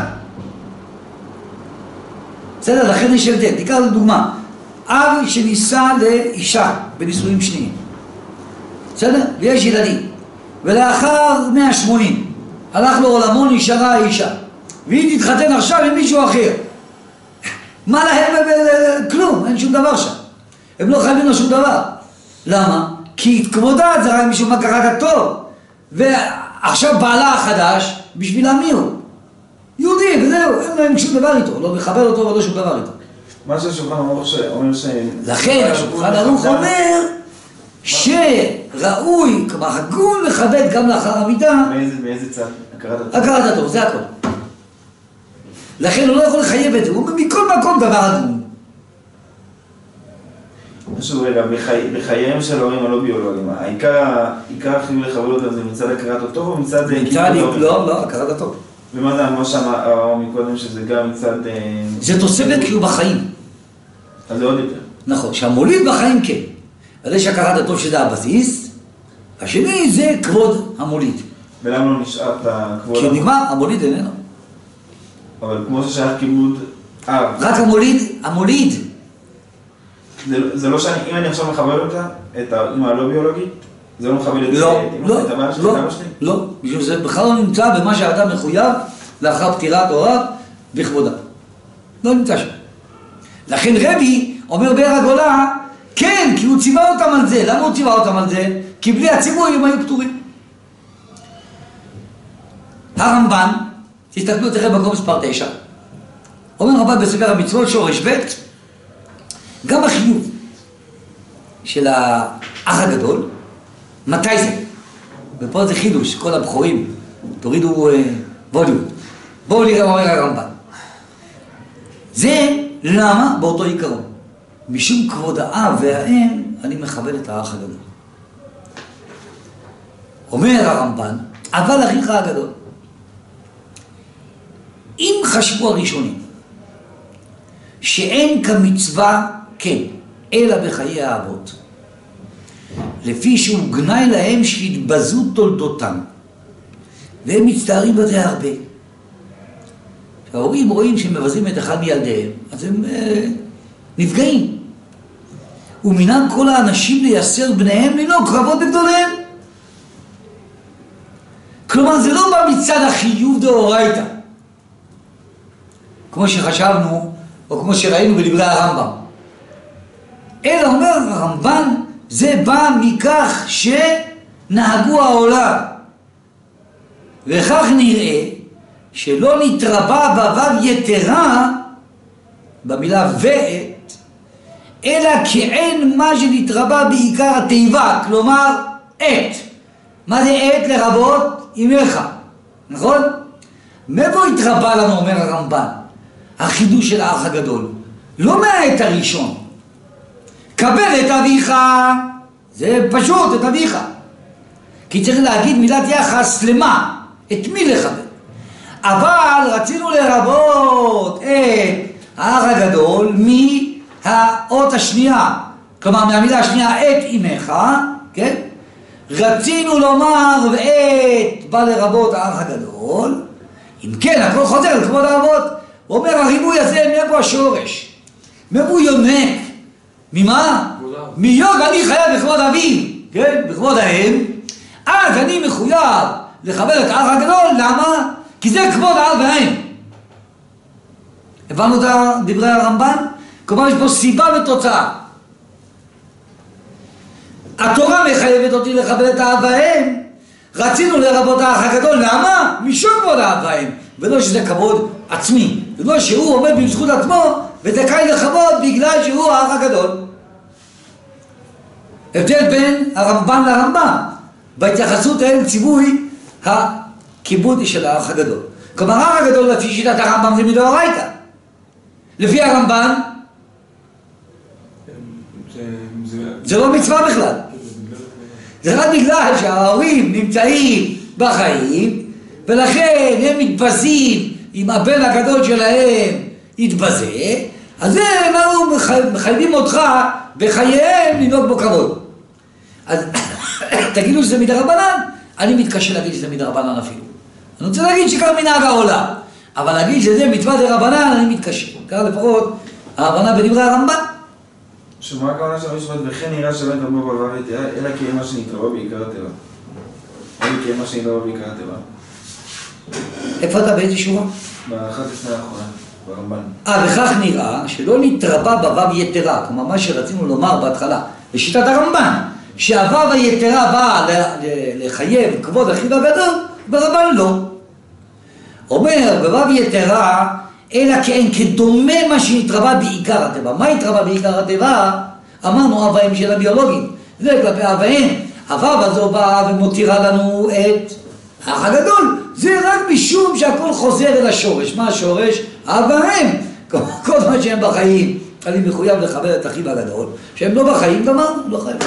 בסדר, לכן יש הבדל. תיקח לדוגמה, אב שנישא לאישה בנישואים שניים. בסדר? ויש ילדים. ולאחר 180, הלך לעולמו, נשארה האישה. והיא תתחתן עכשיו עם מישהו אחר. מה להם? כלום, אין שום דבר שם. הם לא חייבים לו שום דבר. למה? כי כבודה זה רק משום מה קרה כתוב. ועכשיו בעלה החדש, בשבילה מי הוא? יהודי, וזהו, אין להם שום דבר איתו. לא מחבר אותו ולא שום דבר איתו. מה שהשולחן ערוך אומר ש... לכן השולחן ערוך אומר שראוי, כלומר הגון לכבד גם לאחר המיטה. מאיזה צד? הכרת הטוב, זה הכל. לכן הוא לא יכול לחייב את זה, הוא אומר מכל מקום דבר הגון. משהו רגע, בחייהם של ההורים הלא ביולוגיים, העיקר החיוב לכבד אותם זה מצד הכרת הטוב או מצד... לא, הכרת הטוב. ומה זה מה שאמר מקודם שזה גם מצד... זה תוספת כאילו בחיים. אז זה עוד יותר. נכון, שהמוליד בחיים כן. אז יש הכרת הטוב שזה הבסיס, השני זה כבוד המוליד. ולמה לא נשאר את הכבוד? כי נגמר, המוליד איננו. אבל כמו ששייך כיבוד אב. רק המוליד. זה לא שאני, אם אני עכשיו מכבד אותה, את האמא הלא ביולוגית, זה לא מכבד את הבעל שלי, את אבא שלי? לא, בשביל זה בכלל לא נמצא במה שהאדם מחויב לאחר פטירת הוריו בכבודה. לא נמצא שם. לכן רבי אומר באר הגולה, כן, כי הוא ציווה אותם על זה. למה הוא ציווה אותם על זה? כי בלי הציווי הם היו פטורים. הרמב"ן, תסתכלו תכף במקום מספר 9, אומר הרמב"ן בספר המצוות שורש ב', גם החיוב של האח הגדול, מתי זה? ופה זה חידוש, כל הבחורים, תורידו ווליום. בואו נראה מה אומר הרמב"ן. זה למה באותו עיקרון? משום כבוד האב והאם, אני מכבד את האח הגדול. אומר הרמב"ן, אבל אחיך הגדול, אם חשבו הראשונים שאין כמצווה כן, אלא בחיי האבות, לפי שהוא גנאי להם שהתבזו תולדותם, והם מצטערים בזה הרבה. ההורים רואים שהם מבזים את אחד מילדיהם, אז הם נפגעים. ומנהג כל האנשים לייסר בניהם לנהוג קרבות בגדוליהם. כלומר, זה לא בא מצד החיוב דאורייתא, כמו שחשבנו, או כמו שראינו בדברי הרמב"ם. אלא אומר הרמב"ן, זה בא מכך שנהגו העולם. וכך נראה שלא נתרבה בוו יתרה, במילה ועת, אלא כאין מה שנתרבה בעיקר התיבה, כלומר עת. מה זה עת לרבות? אמך, נכון? מאיפה התרבה לנו, אומר הרמב"ן? החידוש של האח הגדול. לא מהעת הראשון. קבל את אביך, זה פשוט, את אביך. כי צריך להגיד מילת יחס למה? את מי לכבד? אבל רצינו לרבות את האח הגדול מהאות השנייה. כלומר, מהמילה השנייה, את אמך, כן? רצינו לומר ואת בא לרבות האח הגדול. אם כן, הכל חוזר לכבוד האבות. הוא אומר, הריבוי הזה, מאיפה השורש? מאיפה הוא יונק? ממה? מיוד אני חייב בכבוד אבי, כן? בכבוד האם. אז אני מחויב לכבד את האח הגדול, למה? כי זה כבוד האב והאם. הבנו את דברי הרמב"ן? כלומר, יש פה סיבה ותוצאה. התורה מחייבת אותי לכבד את האב והאם. רצינו לרבות האח הגדול, למה? משום כבוד האב והאם. ולא שזה כבוד עצמי. ולא שהוא עומד בזכות עצמו וזכאי לכבוד בגלל שהוא האח הגדול. הבדל בין הרמב"ן לרמב"ם בהתייחסות אל ציווי הכיבוד של האח הגדול. כלומר, האח הגדול לפי שיטת הרמב"ם זה מדאורייתא. לפי הרמב"ן זה לא מצווה בכלל. זה רק בגלל שההורים נמצאים בחיים ולכן הם מתבזים אם הבן הגדול שלהם יתבזה, אז זה אנחנו מחייבים אותך בחייהם לנהוג בו כבוד. אז תגידו שזה מדרבנן, אני מתקשה להגיד שזה מדרבנן אפילו. אני רוצה להגיד שכך מנהג העולם, אבל להגיד שזה מצווה דרבנן, אני מתקשה. כך לפחות ההבנה בדברי הרמב"ן. שמה הכוונה של המשפט, וכן נראה שלא נתרבה בוו יתרה, אלא כי אין מה שנתרבה בעיקר הטבע. אלא כי אין מה שנתרבה בעיקר הטבע. איפה אתה באיזה שורה? באחת לפני האחרונה, ברמב"ן. וכך נראה שלא נתרבה בוו יתרה, כלומר מה שרצינו לומר בהתחלה, בשיטת הרמב"ן, שהוו היתרה באה לחייב כבוד אחיו הגדול, ברמב"ן לא. אומר, בוו יתרה אלא כאין כדומה מה שהתרבה בעיקר הטבע. מה התרבה בעיקר הטבע? אמרנו אב האם של הביולוגים. זה כלפי אב האם. הוו הזו באה ומותירה לנו את האח הגדול. זה רק משום שהכל חוזר אל השורש. מה השורש? אב האם. כל מה שהם בחיים, אני מחויב לכבד את אחיו הגדול. שהם לא בחיים, גמרנו, לא חייב.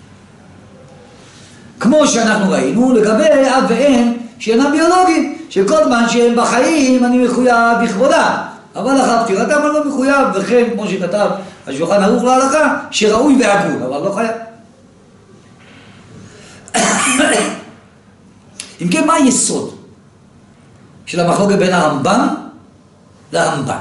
כמו שאנחנו ראינו לגבי אב ואם שאינם ביולוגיים, שכל זמן שהם בחיים אני מחויב בכבודם, אבל אחר פטירתם אני לא מחויב, וכן כמו שכתב השולחן ערוך להלכה, שראוי והגון, אבל לא חייב. אם כן, מה היסוד של המחלוקת בין הרמב"ם לרמב"ן?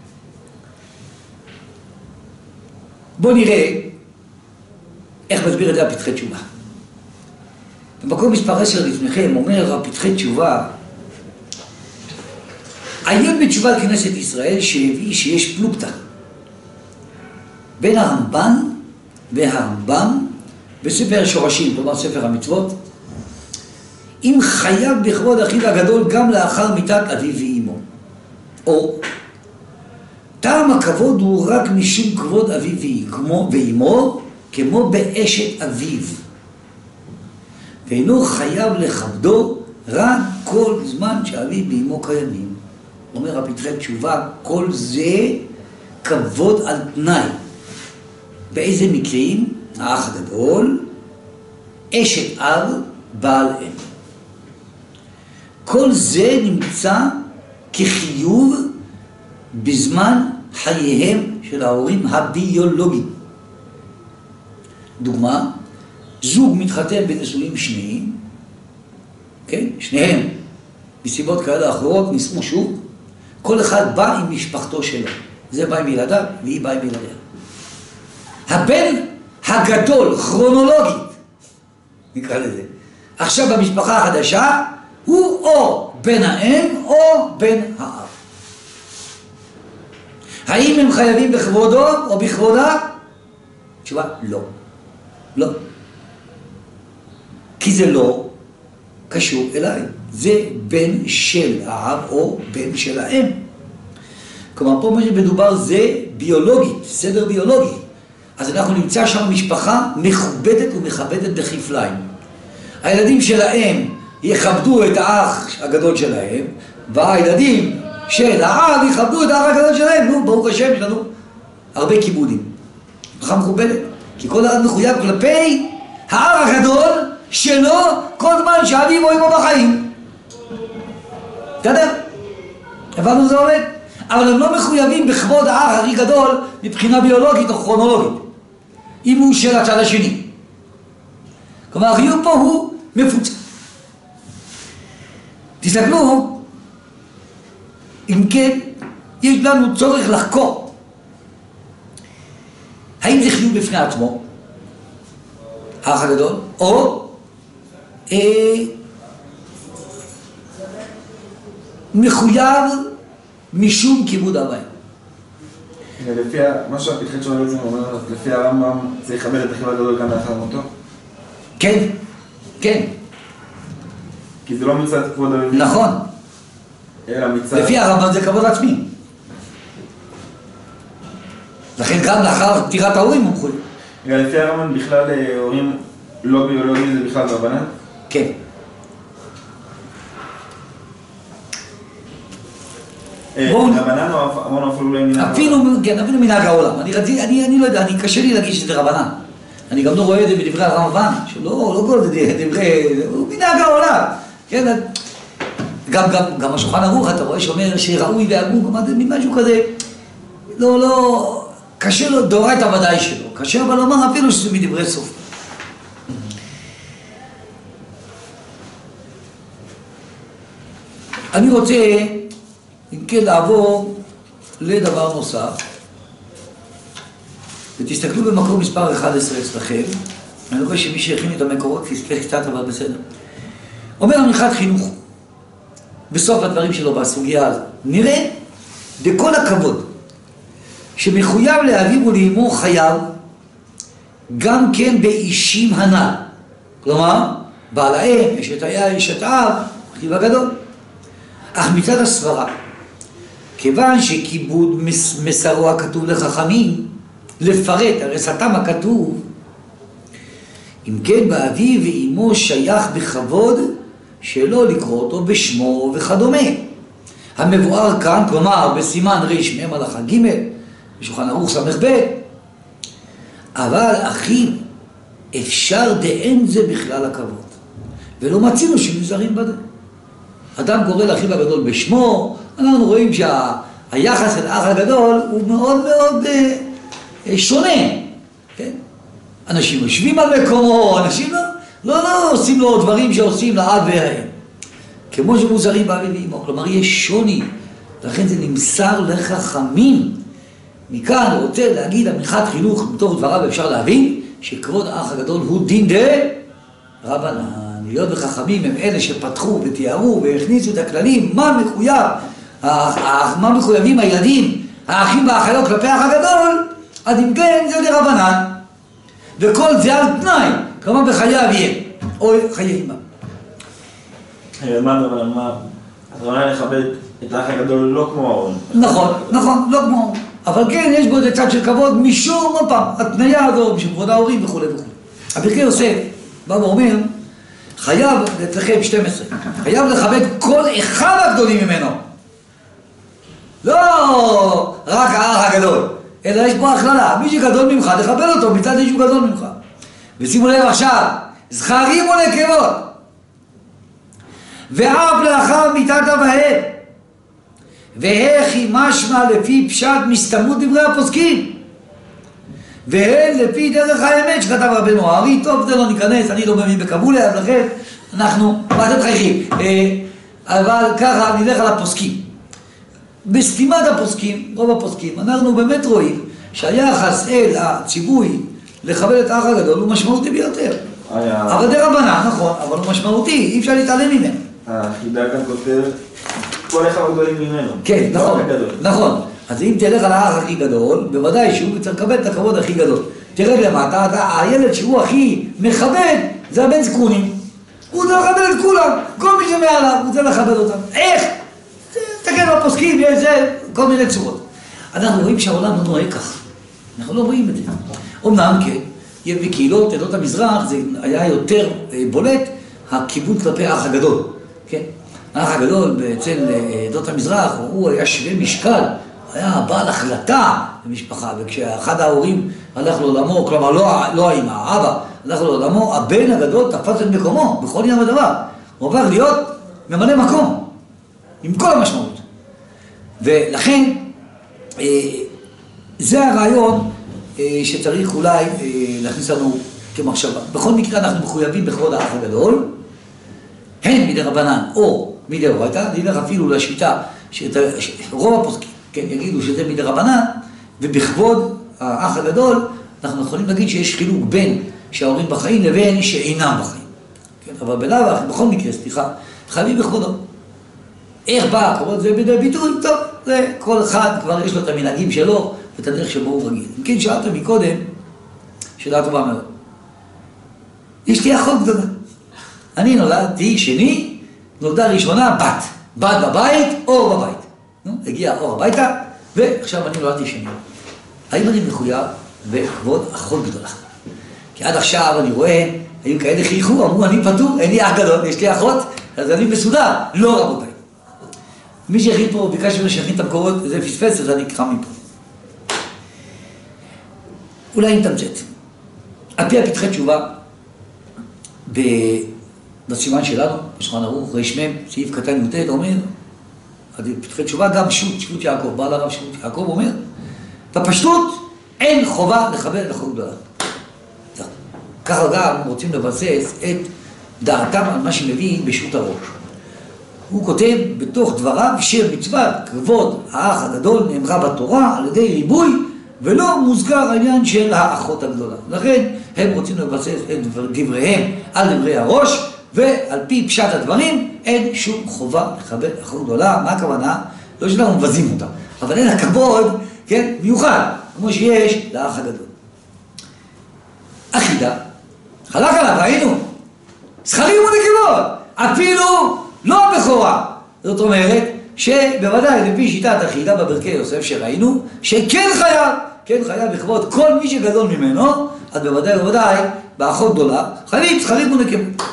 בואו נראה איך מסביר את זה הפתחי תשובה. במקום מספר 10 לפניכם אומר הפתחי תשובה, עיון בתשובה לכנסת ישראל שהביא שיש פלוגתא בין הרמב"ן והרמב"ם בספר השורשים, כלומר ספר המצוות, אם חייב בכבוד אחיו הגדול גם לאחר מיתת אביו ואימו, או טעם הכבוד הוא רק משום כבוד אביו ואימו כמו באשת אביו, ואינו חייב לכבדו רק כל זמן שאביו ואימו קיימים. אומר הפתחי תשובה, כל זה כבוד על תנאי. באיזה מקרים? האח הגדול, אשת אב, בעל אם. כל זה נמצא כחיוב בזמן חייהם של ההורים הביולוגיים. דוגמה, זוג מתחתן בנישואים שניים, כן? שניהם מסיבות כאלה אחרות נישאו שוב, כל אחד בא עם משפחתו שלו. זה בא עם ילדיו והיא באה עם ילדיה. הבן הגדול, כרונולוגית, נקרא לזה, עכשיו במשפחה החדשה, הוא או בן האם או בן האב. האם הם חייבים בכבודו או בכבודה? תשובה, לא. לא. כי זה לא קשור אליי. זה בן של האב או בן של האם. כלומר, פה מה שמדובר זה ביולוגית, סדר ביולוגי. אז אנחנו נמצא שם משפחה מכובדת ומכבדת בכפליים. הילדים שלהם יכבדו את האח הגדול שלהם, והילדים של האב יכבדו את האח הגדול שלהם. נו, ברוך השם, יש לנו הרבה כיבודים. משפחה מכובדת. כי כל אחד מחויב כלפי האב הגדול שלו כל זמן שאביו או אמו בחיים. בסדר? הבנו זה עובד? אבל הם לא מחויבים בכבוד האח הכי גדול מבחינה ביולוגית או כרונולוגית, אם הוא של הצד השני. כלומר, החיוב פה הוא מפוצל. תסתכלו, אם כן, יש לנו צורך לחקור. האם זה חיוב בפני עצמו, האח הגדול, או מחויב משום כיבוד הבית? לפי מה שהפתחי תשובה בעצם אומר, לפי הרמב"ם צריך לכבד את אחיו הגדול גם לאחר מותו? כן, כן. כי זה לא מצד כבוד אביו. נכון. אלא מצד... לפי הרמב"ם זה כבוד עצמי. לכן גם לאחר פטירת ההורים הוא מחויב. לפי הרמב"ם בכלל הורים לא ביולוגיים זה בכלל רבנן? כן. רבנן או אמרנו אפילו לא מנהג העולם? כן, אפילו מנהג העולם. אני לא יודע, קשה לי להגיד שזה רבנן. אני גם לא רואה את זה בדברי הרמב"ם, שלא כל זה דברי, הוא מנהג העולם. כן, גם השולחן ערוך, אתה רואה שאומר שראוי והגון, משהו כזה, לא, קשה לו, דאורייתא ודאי שלו. קשה אבל לומר אפילו שזה מדברי סוף. אני רוצה, אם כן, לעבור לדבר נוסף, ותסתכלו במקור מספר 11 אצלכם, אני רואה שמי שהכין את המקורות תסתכל קצת, אבל בסדר. אומר המנחת חינוך, בסוף הדברים שלו בסוגיה הזאת, נראה, בכל הכבוד, שמחויב לאביו ולאמו חייב, גם כן באישים הנ"ל. כלומר, בעל האם, אשת האב, אחיו הגדול. אך מצד הסברה, כיוון שכיבוד מסרו הכתוב לחכמים, לפרט, הרי סתם הכתוב, אם כן באביו ואימו שייך בכבוד, שלא לקרוא אותו בשמו וכדומה. המבואר כאן, כלומר בסימן רמ הלכה ג' בשולחן ערוך ס"ב, אבל אחים, אפשר דאין זה בכלל הכבוד, ולא מצינו שנזהרים בזה. אדם קורא לאחיו הגדול בשמו, אנחנו רואים שהיחס אל האח הגדול הוא מאוד מאוד שונה, כן? אנשים יושבים על מקומו, אנשים לא עושים לו דברים שעושים לאב והאם. כמו שמוזרים באבי ואימו, כלומר יש שוני, לכן זה נמסר לחכמים. מכאן הוא רוצה להגיד המנחת חינוך, מתוך דבריו אפשר להבין שכבוד האח הגדול הוא דין דרבנן. להיות בחכמים הם אלה שפתחו ותיארו והכניסו את הכללים, מה מחויבים הילדים, האחים והאחיות כלפי האח הגדול, אז אם כן זה דרבנן. וכל זה על תנאי, כלומר בחיי אביהם, או חיי אמם. מה? הכוונה לכבד את האח הגדול לא כמו ההורים. נכון, לא כמו ההורים. אבל כן, יש בו איזה צד של כבוד משום התניה הזו, משום כבוד ההורים וכו' וכו'. הפרקי יוסף בא ואומר, חייב, אצלכם 12, חייב לכבד כל אחד הגדולים ממנו. לא רק האח הגדול, אלא יש פה הכללה, מי שגדול ממך, תכבד אותו מצד מישהו גדול ממך. ושימו לב עכשיו, זכרים או נקבות, ואף לאחר מיתת אביהם, והכי משמע לפי פשט מסתמות דברי הפוסקים, והן לפי דרך האמת שכתב רבנו הארי. טוב, זה לא ניכנס, אני לא מבין בקבולה, אז לכן אנחנו, מה אתם חייכים? אבל ככה נלך על הפוסקים. בסתימת הפוסקים, רוב הפוסקים, אנחנו באמת רואים שהיחס אל הציווי לכבד את האח הגדול הוא משמעותי ביותר. אבל דרבנן, נכון, אבל הוא משמעותי, אי אפשר להתעלם ממנו. החידה כאן כותב, כל אחד הגדולים ממנו. כן, נכון. אז אם תלך על האח הכי גדול, בוודאי שהוא צריך לקבל את הכבוד הכי גדול. תרד למטה, הילד שהוא הכי מכבד, זה הבן זקונים. הוא צריך לכבד את כולם, כל מי שמעליו, הוא צריך לכבד אותם. איך? תסתכל בפוסקים, יש זה, כל מיני צורות. אנחנו רואים שהעולם לא נוהג כך. אנחנו לא רואים את זה. אמנם כן, בקהילות עדות המזרח זה היה יותר בולט, הכיבוד כלפי האח הגדול. כן? האח הגדול אצל עדות המזרח, הוא היה שווה משקל, היה בעל החלטה במשפחה, וכשאחד ההורים הלך לעולמו, כלומר לא האמא, האבא, הלך לעולמו, הבן הגדול תפס את מקומו בכל יום הדבר. הוא עובר להיות ממלא מקום, עם כל המשמעות. ולכן, זה הרעיון שצריך אולי להכניס לנו כמחשבה. בכל מקרה אנחנו מחויבים בכבוד האח הגדול, הן מדרבנן או מדאורייתא, נלך אפילו לשיטה שרוב הפוסקים כן, יגידו שזה מדרבנן, ובכבוד האח הגדול אנחנו יכולים להגיד שיש חילוק בין שההורים בחיים לבין שאינם בחיים. כן, אבל בכל מקרה, חייבים בכבודו. איך בא הכבוד זה בידי ביטוי? טוב, זה כל אחד כבר יש לו את המנהגים שלו ואת הדרך שבו הוא רגיל. אם כן, שאלת מקודם, שאלה טובה מאוד. יש לי אחות גדולה. אני נולדתי שני, נולדה ראשונה בת בבית, אור בבית. הגיע אור הביתה, ועכשיו אני נולדתי שני. האם אני מחויב בכבוד אחות גדולה? כי עד עכשיו אני רואה, היו כאלה חייכו, אמרו אני פטור, אין לי אח גדול, יש לי אחות, אז אני מסודר. לא רבותיי. מי שהכין פה, ביקש ממנו שהכין את המקורות, זה פספס, אז אני אקרא מפה. אולי נתמצת. על פי הפתחי תשובה, בסימן שלנו, בשולחן ערוך, רמ, סעיף קטן י"ט, אומר, פתחי תשובה גם שות יעקב, בעל הרב שות יעקב אומר, בפשטות אין חובה לכבד את אחות גדולה. ככה גם רוצים לבסס את דעתם על מה שמביא בשו"ת הראש. הוא כותב בתוך דבריו שמצוות כבוד האח הגדול נאמרה בתורה על ידי ריבוי, ולא מוזכר העניין של האחות הגדולה. לכן הם רוצים לבסס את דבריהם על דברי הראש, ועל פי פשט הדברים אין שום חובה לכבד אחות גדולה. מה הכוונה? לא שאנחנו מבזים אותה, אבל אין הכבוד, כן, מיוחד, כמו שיש לאח הגדול. אחידה, חלק עליו, ראינו, זכרים ונקבות, אפילו לא הבכורה. זאת אומרת שבוודאי לפי שיטת אחידה בברכי יוסף שראינו, שכן חייב, כן חייב לכבוד כל מי שגדול ממנו, אז בוודאי באחות גדולה, חייבים ונקבות.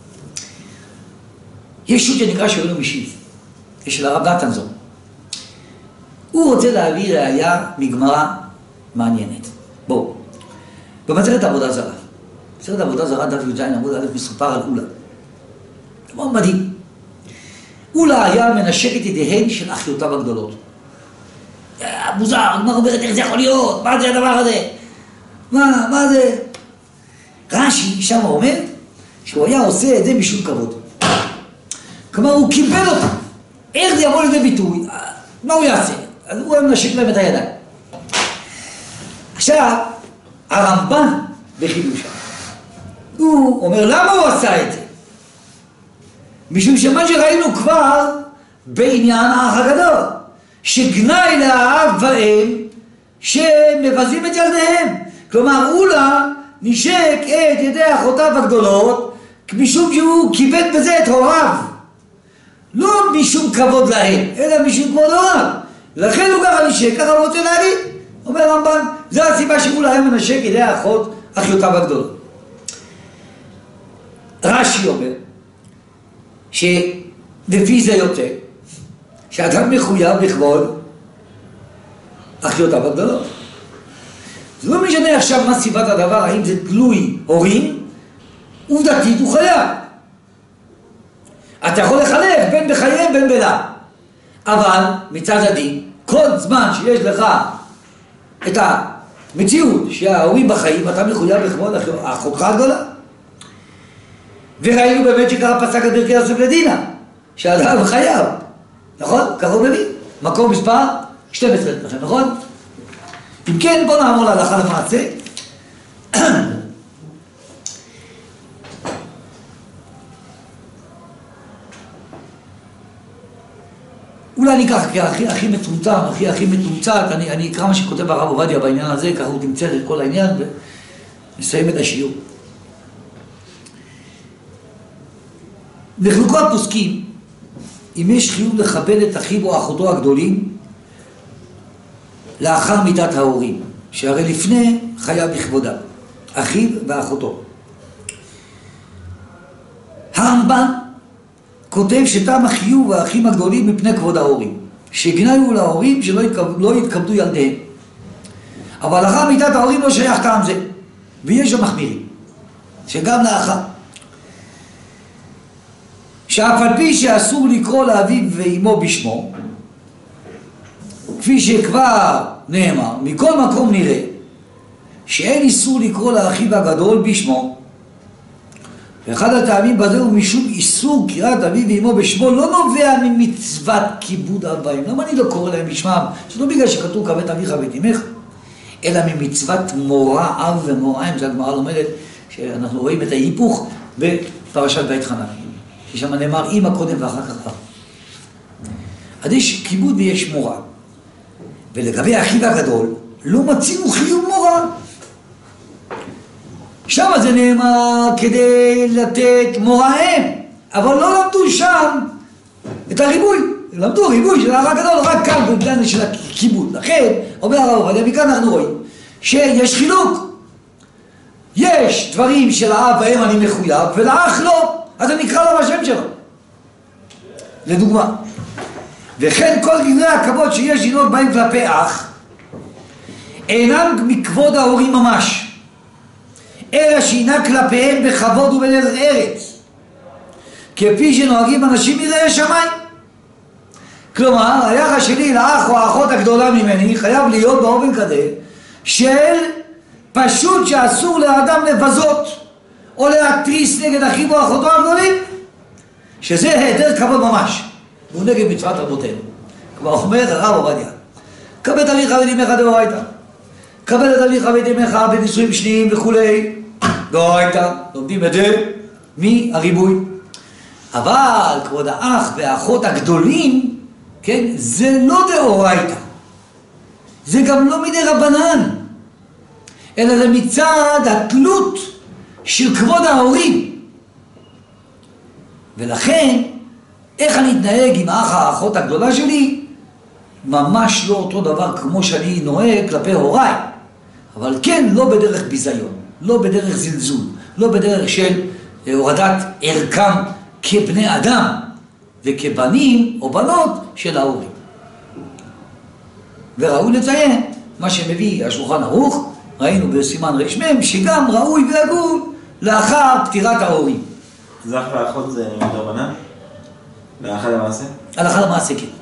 יש שו"ת שנקרא שאול ומשיב, יש של הרב נתנזון. הוא רוצה להביא ראיה מגמרא מעניינת. בואו, במסכת עבודה זרה. מסכת עבודה זרה דף י"ז עמוד א' מסופר על אולה. דבר מדהים. אולה היה מנשק את ידיהן של אחיותיו הגדולות. מוזר, הגמרא אומרת איך זה יכול להיות? מה זה הדבר הזה? מה זה? רש"י שם אומר שהוא היה עושה את זה משום כבוד. כלומר הוא קיבל אותה. איך זה יבוא לידי ביטוי? מה הוא יעשה? אז הוא היה מנשק להם את הידיים. עכשיו, הרמב"ן בחידושה, הוא אומר למה הוא עשה את זה? משום שמה שראינו כבר בעניין האח הגדול, שגנאי לאב ואם שמבזים את ילדיהם. כלומר, אולה נשק את ידי אחותיו הגדולות משום שהוא כיבד בזה את הוריו. לא משום כבוד להם, אלא משום כבוד הוריו. לכן הוא ככה נשק, ככה הוא רוצה להגיד. אומר רמב"ן, זו הסיבה שאולה היה מנשק ידי אחיותיו הגדולות. רש"י אומר, שלפי זה יוצא, שאדם מחויב לכבוד אחיותיו הגדולות. זה לא משנה עכשיו מה סיבת הדבר, האם זה תלוי הורים, עובדתית הוא חייב. אתה יכול לחלק בין בחייהם בין בלה. אבל מצד הדין, כל זמן שיש לך את המציאות שההורים בחיים, אתה מחויב לכבוד אחותך הגדולה. וראינו באמת שככה פסק את ברכי יוסף לדינה, שהאדם חייב, נכון? ככה הוא מבין. מקום מספר 12, נכון? אם כן, בוא נעמול להלכה למעשה. אולי אני אקח הכי מצומצם, הכי מתומצת, אני אקרא מה שכותב הרב עובדיה בעניין הזה, ככה הוא תמצא את כל העניין ונסיים את השיעור. נחלקו הפוסקים, אם יש חיוב לכבד את אחיו או אחותו הגדולים לאחר מיתת ההורים, שהרי לפני חייב בכבודם, אחיו ואחותו. הרמב"ן כותב שטעם החיוב והאחים הגדולים מפני כבוד ההורים, שגנאיו להורים שלא יתכבדו ילדיהם. אבל לאחר מיתת ההורים לא שייך טעם זה, ויש שם מחמירים, שגם לאחר. שאף על פי שאסור לקרוא לאביו ואימו בשמו, כפי שכבר נאמר, מכל מקום נראה שאין איסור לקרוא לאחיו הגדול בשמו. ואחד הטעמים בזה הוא משום איסור קריאת אביו ואימו בשמו לא נובע ממצוות כיבוד אב ואם. למה אני לא קורא להם בשמם? זה לא בגלל שכתוב כבד אביך ואת אמך, אלא ממצוות מורא אב ומורא אם. זה הגמרא לומדת שאנחנו רואים את ההיפוך בפרשת בית חנה, ששם נאמר אמא קודם ואחר כך אב. אז יש כיבוד ויש מורא. ולגבי אחיו הגדול לא מצינו חיוב מורא. שם זה נאמר כדי לתת מוראיהם, אבל לא למדו שם את הריבוי. למדו ריבוי של האח הגדול רק כאן בגלל של הכיבוד. לכן אומר הרב עובדיה, מכאן אנחנו רואים שיש חילוק. יש דברים של האב והאם אני מחויב ולאח לא, אז אני אקרא לו בשם שלו, לדוגמה. וכן כל גדרי הכבוד שיש לנהוג בהם כלפי אח אינם מכבוד ההורים ממש, אלא שינה כלפיהם בכבוד ובדרך ארץ, כפי שנוהגים אנשים מיראי שמיים. כלומר, היחס שלי לאח או האחות הגדולה ממני חייב להיות באופן כזה של פשוט שאסור לאדם לבזות או להתריס נגד אחיו או אחותו הגדולים, שזה היעדר כבוד ממש, והוא נגד מצוות רבותינו. כבר אומר הרב עובדיה, כבד אביך ואת אמך דאורייתא, כבד את אביך ואת אמך בנישואים שניים וכולי דאורייתא, לומדים את זה מהריבוי. אבל כבוד האח והאחות הגדולים, כן, זה לא דאורייתא, זה גם לא מדי רבנן, אלא זה מצד התלות של כבוד ההורים. ולכן איך אני אתנהג עם האחות הגדולה שלי? ממש לא אותו דבר כמו שאני נוהג כלפי הוריי. אבל כן, לא בדרך ביזיון, לא בדרך זלזול, לא בדרך של הורדת ערכם כבני אדם וכבנים או בנות של ההורים. וראוי לציין מה שמביא השולחן ערוך, ראינו בסימן רשמם, שגם ראוי והגון לאחר פטירת ההורים. זה אח ואחות זה מדרבנן? להלכה למעשה? הלכה למעשה כן.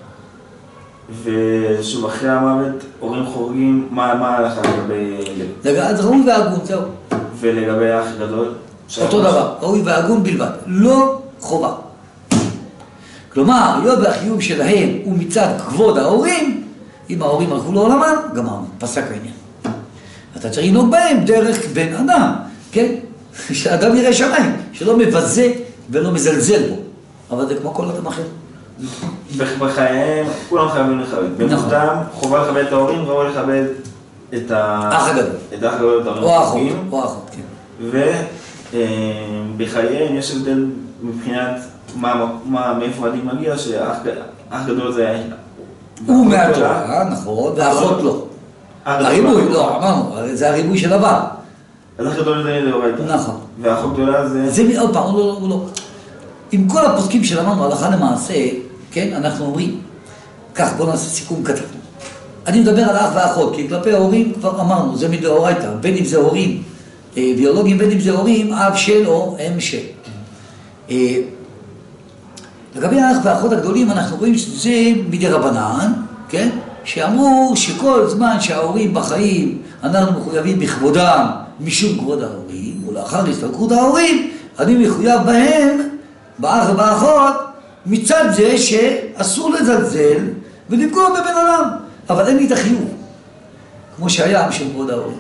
ושוב, אחרי המוות, הורים חורגים, מה ההלכה לגבי... אז ראוי והגון, זהו. ולגבי האח גדול? אותו דבר, ראוי והגון בלבד, לא חובה. כלומר, היות והחיוב שלהם הוא מצד כבוד ההורים, אם ההורים הלכו לעולמם, גמרנו, פסק העניין. אתה צריך לנהוג בהם דרך בן אדם, כן? שאדם יראה שמיים, שלא מבזה ולא מזלזל בו. אבל זה כמו כל אדם אחר. בחייהם, כולם חייבים לכבד. במותם, חובה לכבד את ההורים, ראוי לכבד את האח הגדול. את האח הגדול, את ההורים. או האחות, כן. ובחייהם יש הבדל מבחינת מאיפה הדין מגיע, שאח גדול זה... הוא מהתורה, נכון, והאחות לא. הריבוי, לא, אמרנו, זה הריבוי של הבא. אז אח גדול זה לאורייתא. נכון. והאחות גדולה זה... זה עוד פעם, הוא לא. עם כל הפוסקים שלמדנו הלכה למעשה, כן, אנחנו אומרים, כך, בואו נעשה סיכום קטן. אני מדבר על האח והאחות, כי כלפי ההורים כבר אמרנו, זה מדאורייתא, בין אם זה הורים ביולוגיים, בין אם זה הורים, אב של או אם של. לגבי האח והאחות הגדולים, אנחנו רואים שזה מדרבנן, כן? שאמרו שכל זמן שההורים בחיים, אנחנו מחויבים בכבודם משום כבוד ההורים, ולאחר הסתלקות ההורים, אני מחויב בהם, באח ובאחות, מצד זה שאסור לזלזל ולפגוע בבן אדם, אבל אין לי את החיוב, כמו שהיה משום כבוד ההורים.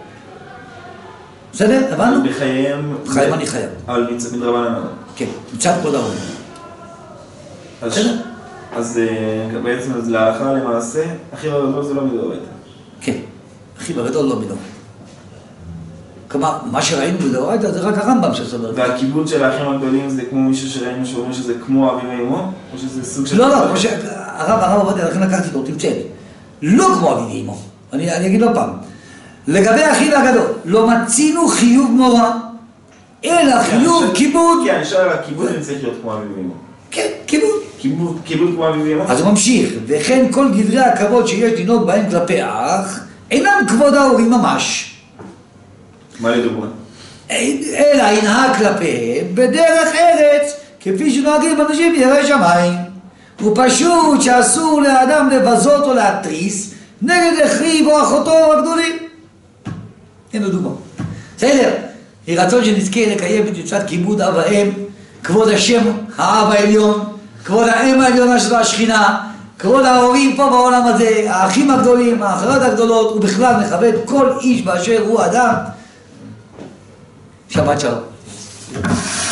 בסדר? הבנו? בחייהם... בחיים אני חייב. אבל מדרבנן. כן, מצד כבוד ההורים. אז בעצם להלכה למעשה, אחיו הגדול זה לא מדאורייתא. כן, אחיו הגדול לא מדאורייתא. כלומר, מה שראינו מדאורייתא זה רק הרמב"ם שסובר. והכיבוד של האחים הגדולים זה כמו מישהו שראינו שאומר שזה כמו אביו ואמו? או שזה סוג של... לא, כמו שהרב עובדיה, לכן לקחתי אותו, תמצא לי. לא כמו אביו ואמו. אני אגיד עוד פעם. לגבי אחיו הגדול, לא מצינו חיוב מורא, אלא חיוב כיבוד. כן, אני שואל על הכיבוד אני צריך להיות כמו אביו ואמו. כן, כיבוד. כיבוד כמו אביו ואמו? אז הוא ממשיך, וכן כל גדרי הכבוד שיש לנהוג בהם כלפי אח, אינם כבוד ההורים ממש. מה לדוגמה? אלא ינהג כלפיהם בדרך ארץ, כפי שנוהגים אנשים יראי שמיים. הוא פשוט שאסור לאדם לבזות או להתריס נגד אחיו או אחותו הגדולים. אין לו דוגמה. בסדר, היא רצון שנזכה לקיים את מצוות כיבוד אב ואם, כבוד השם האב העליון, כבוד האם העליונה שלו השכינה, כבוד ההורים פה בעולם הזה, האחים הגדולים, האחיות הגדולות, ובכלל מכבד כל איש באשר הוא אדם. שבת שלום.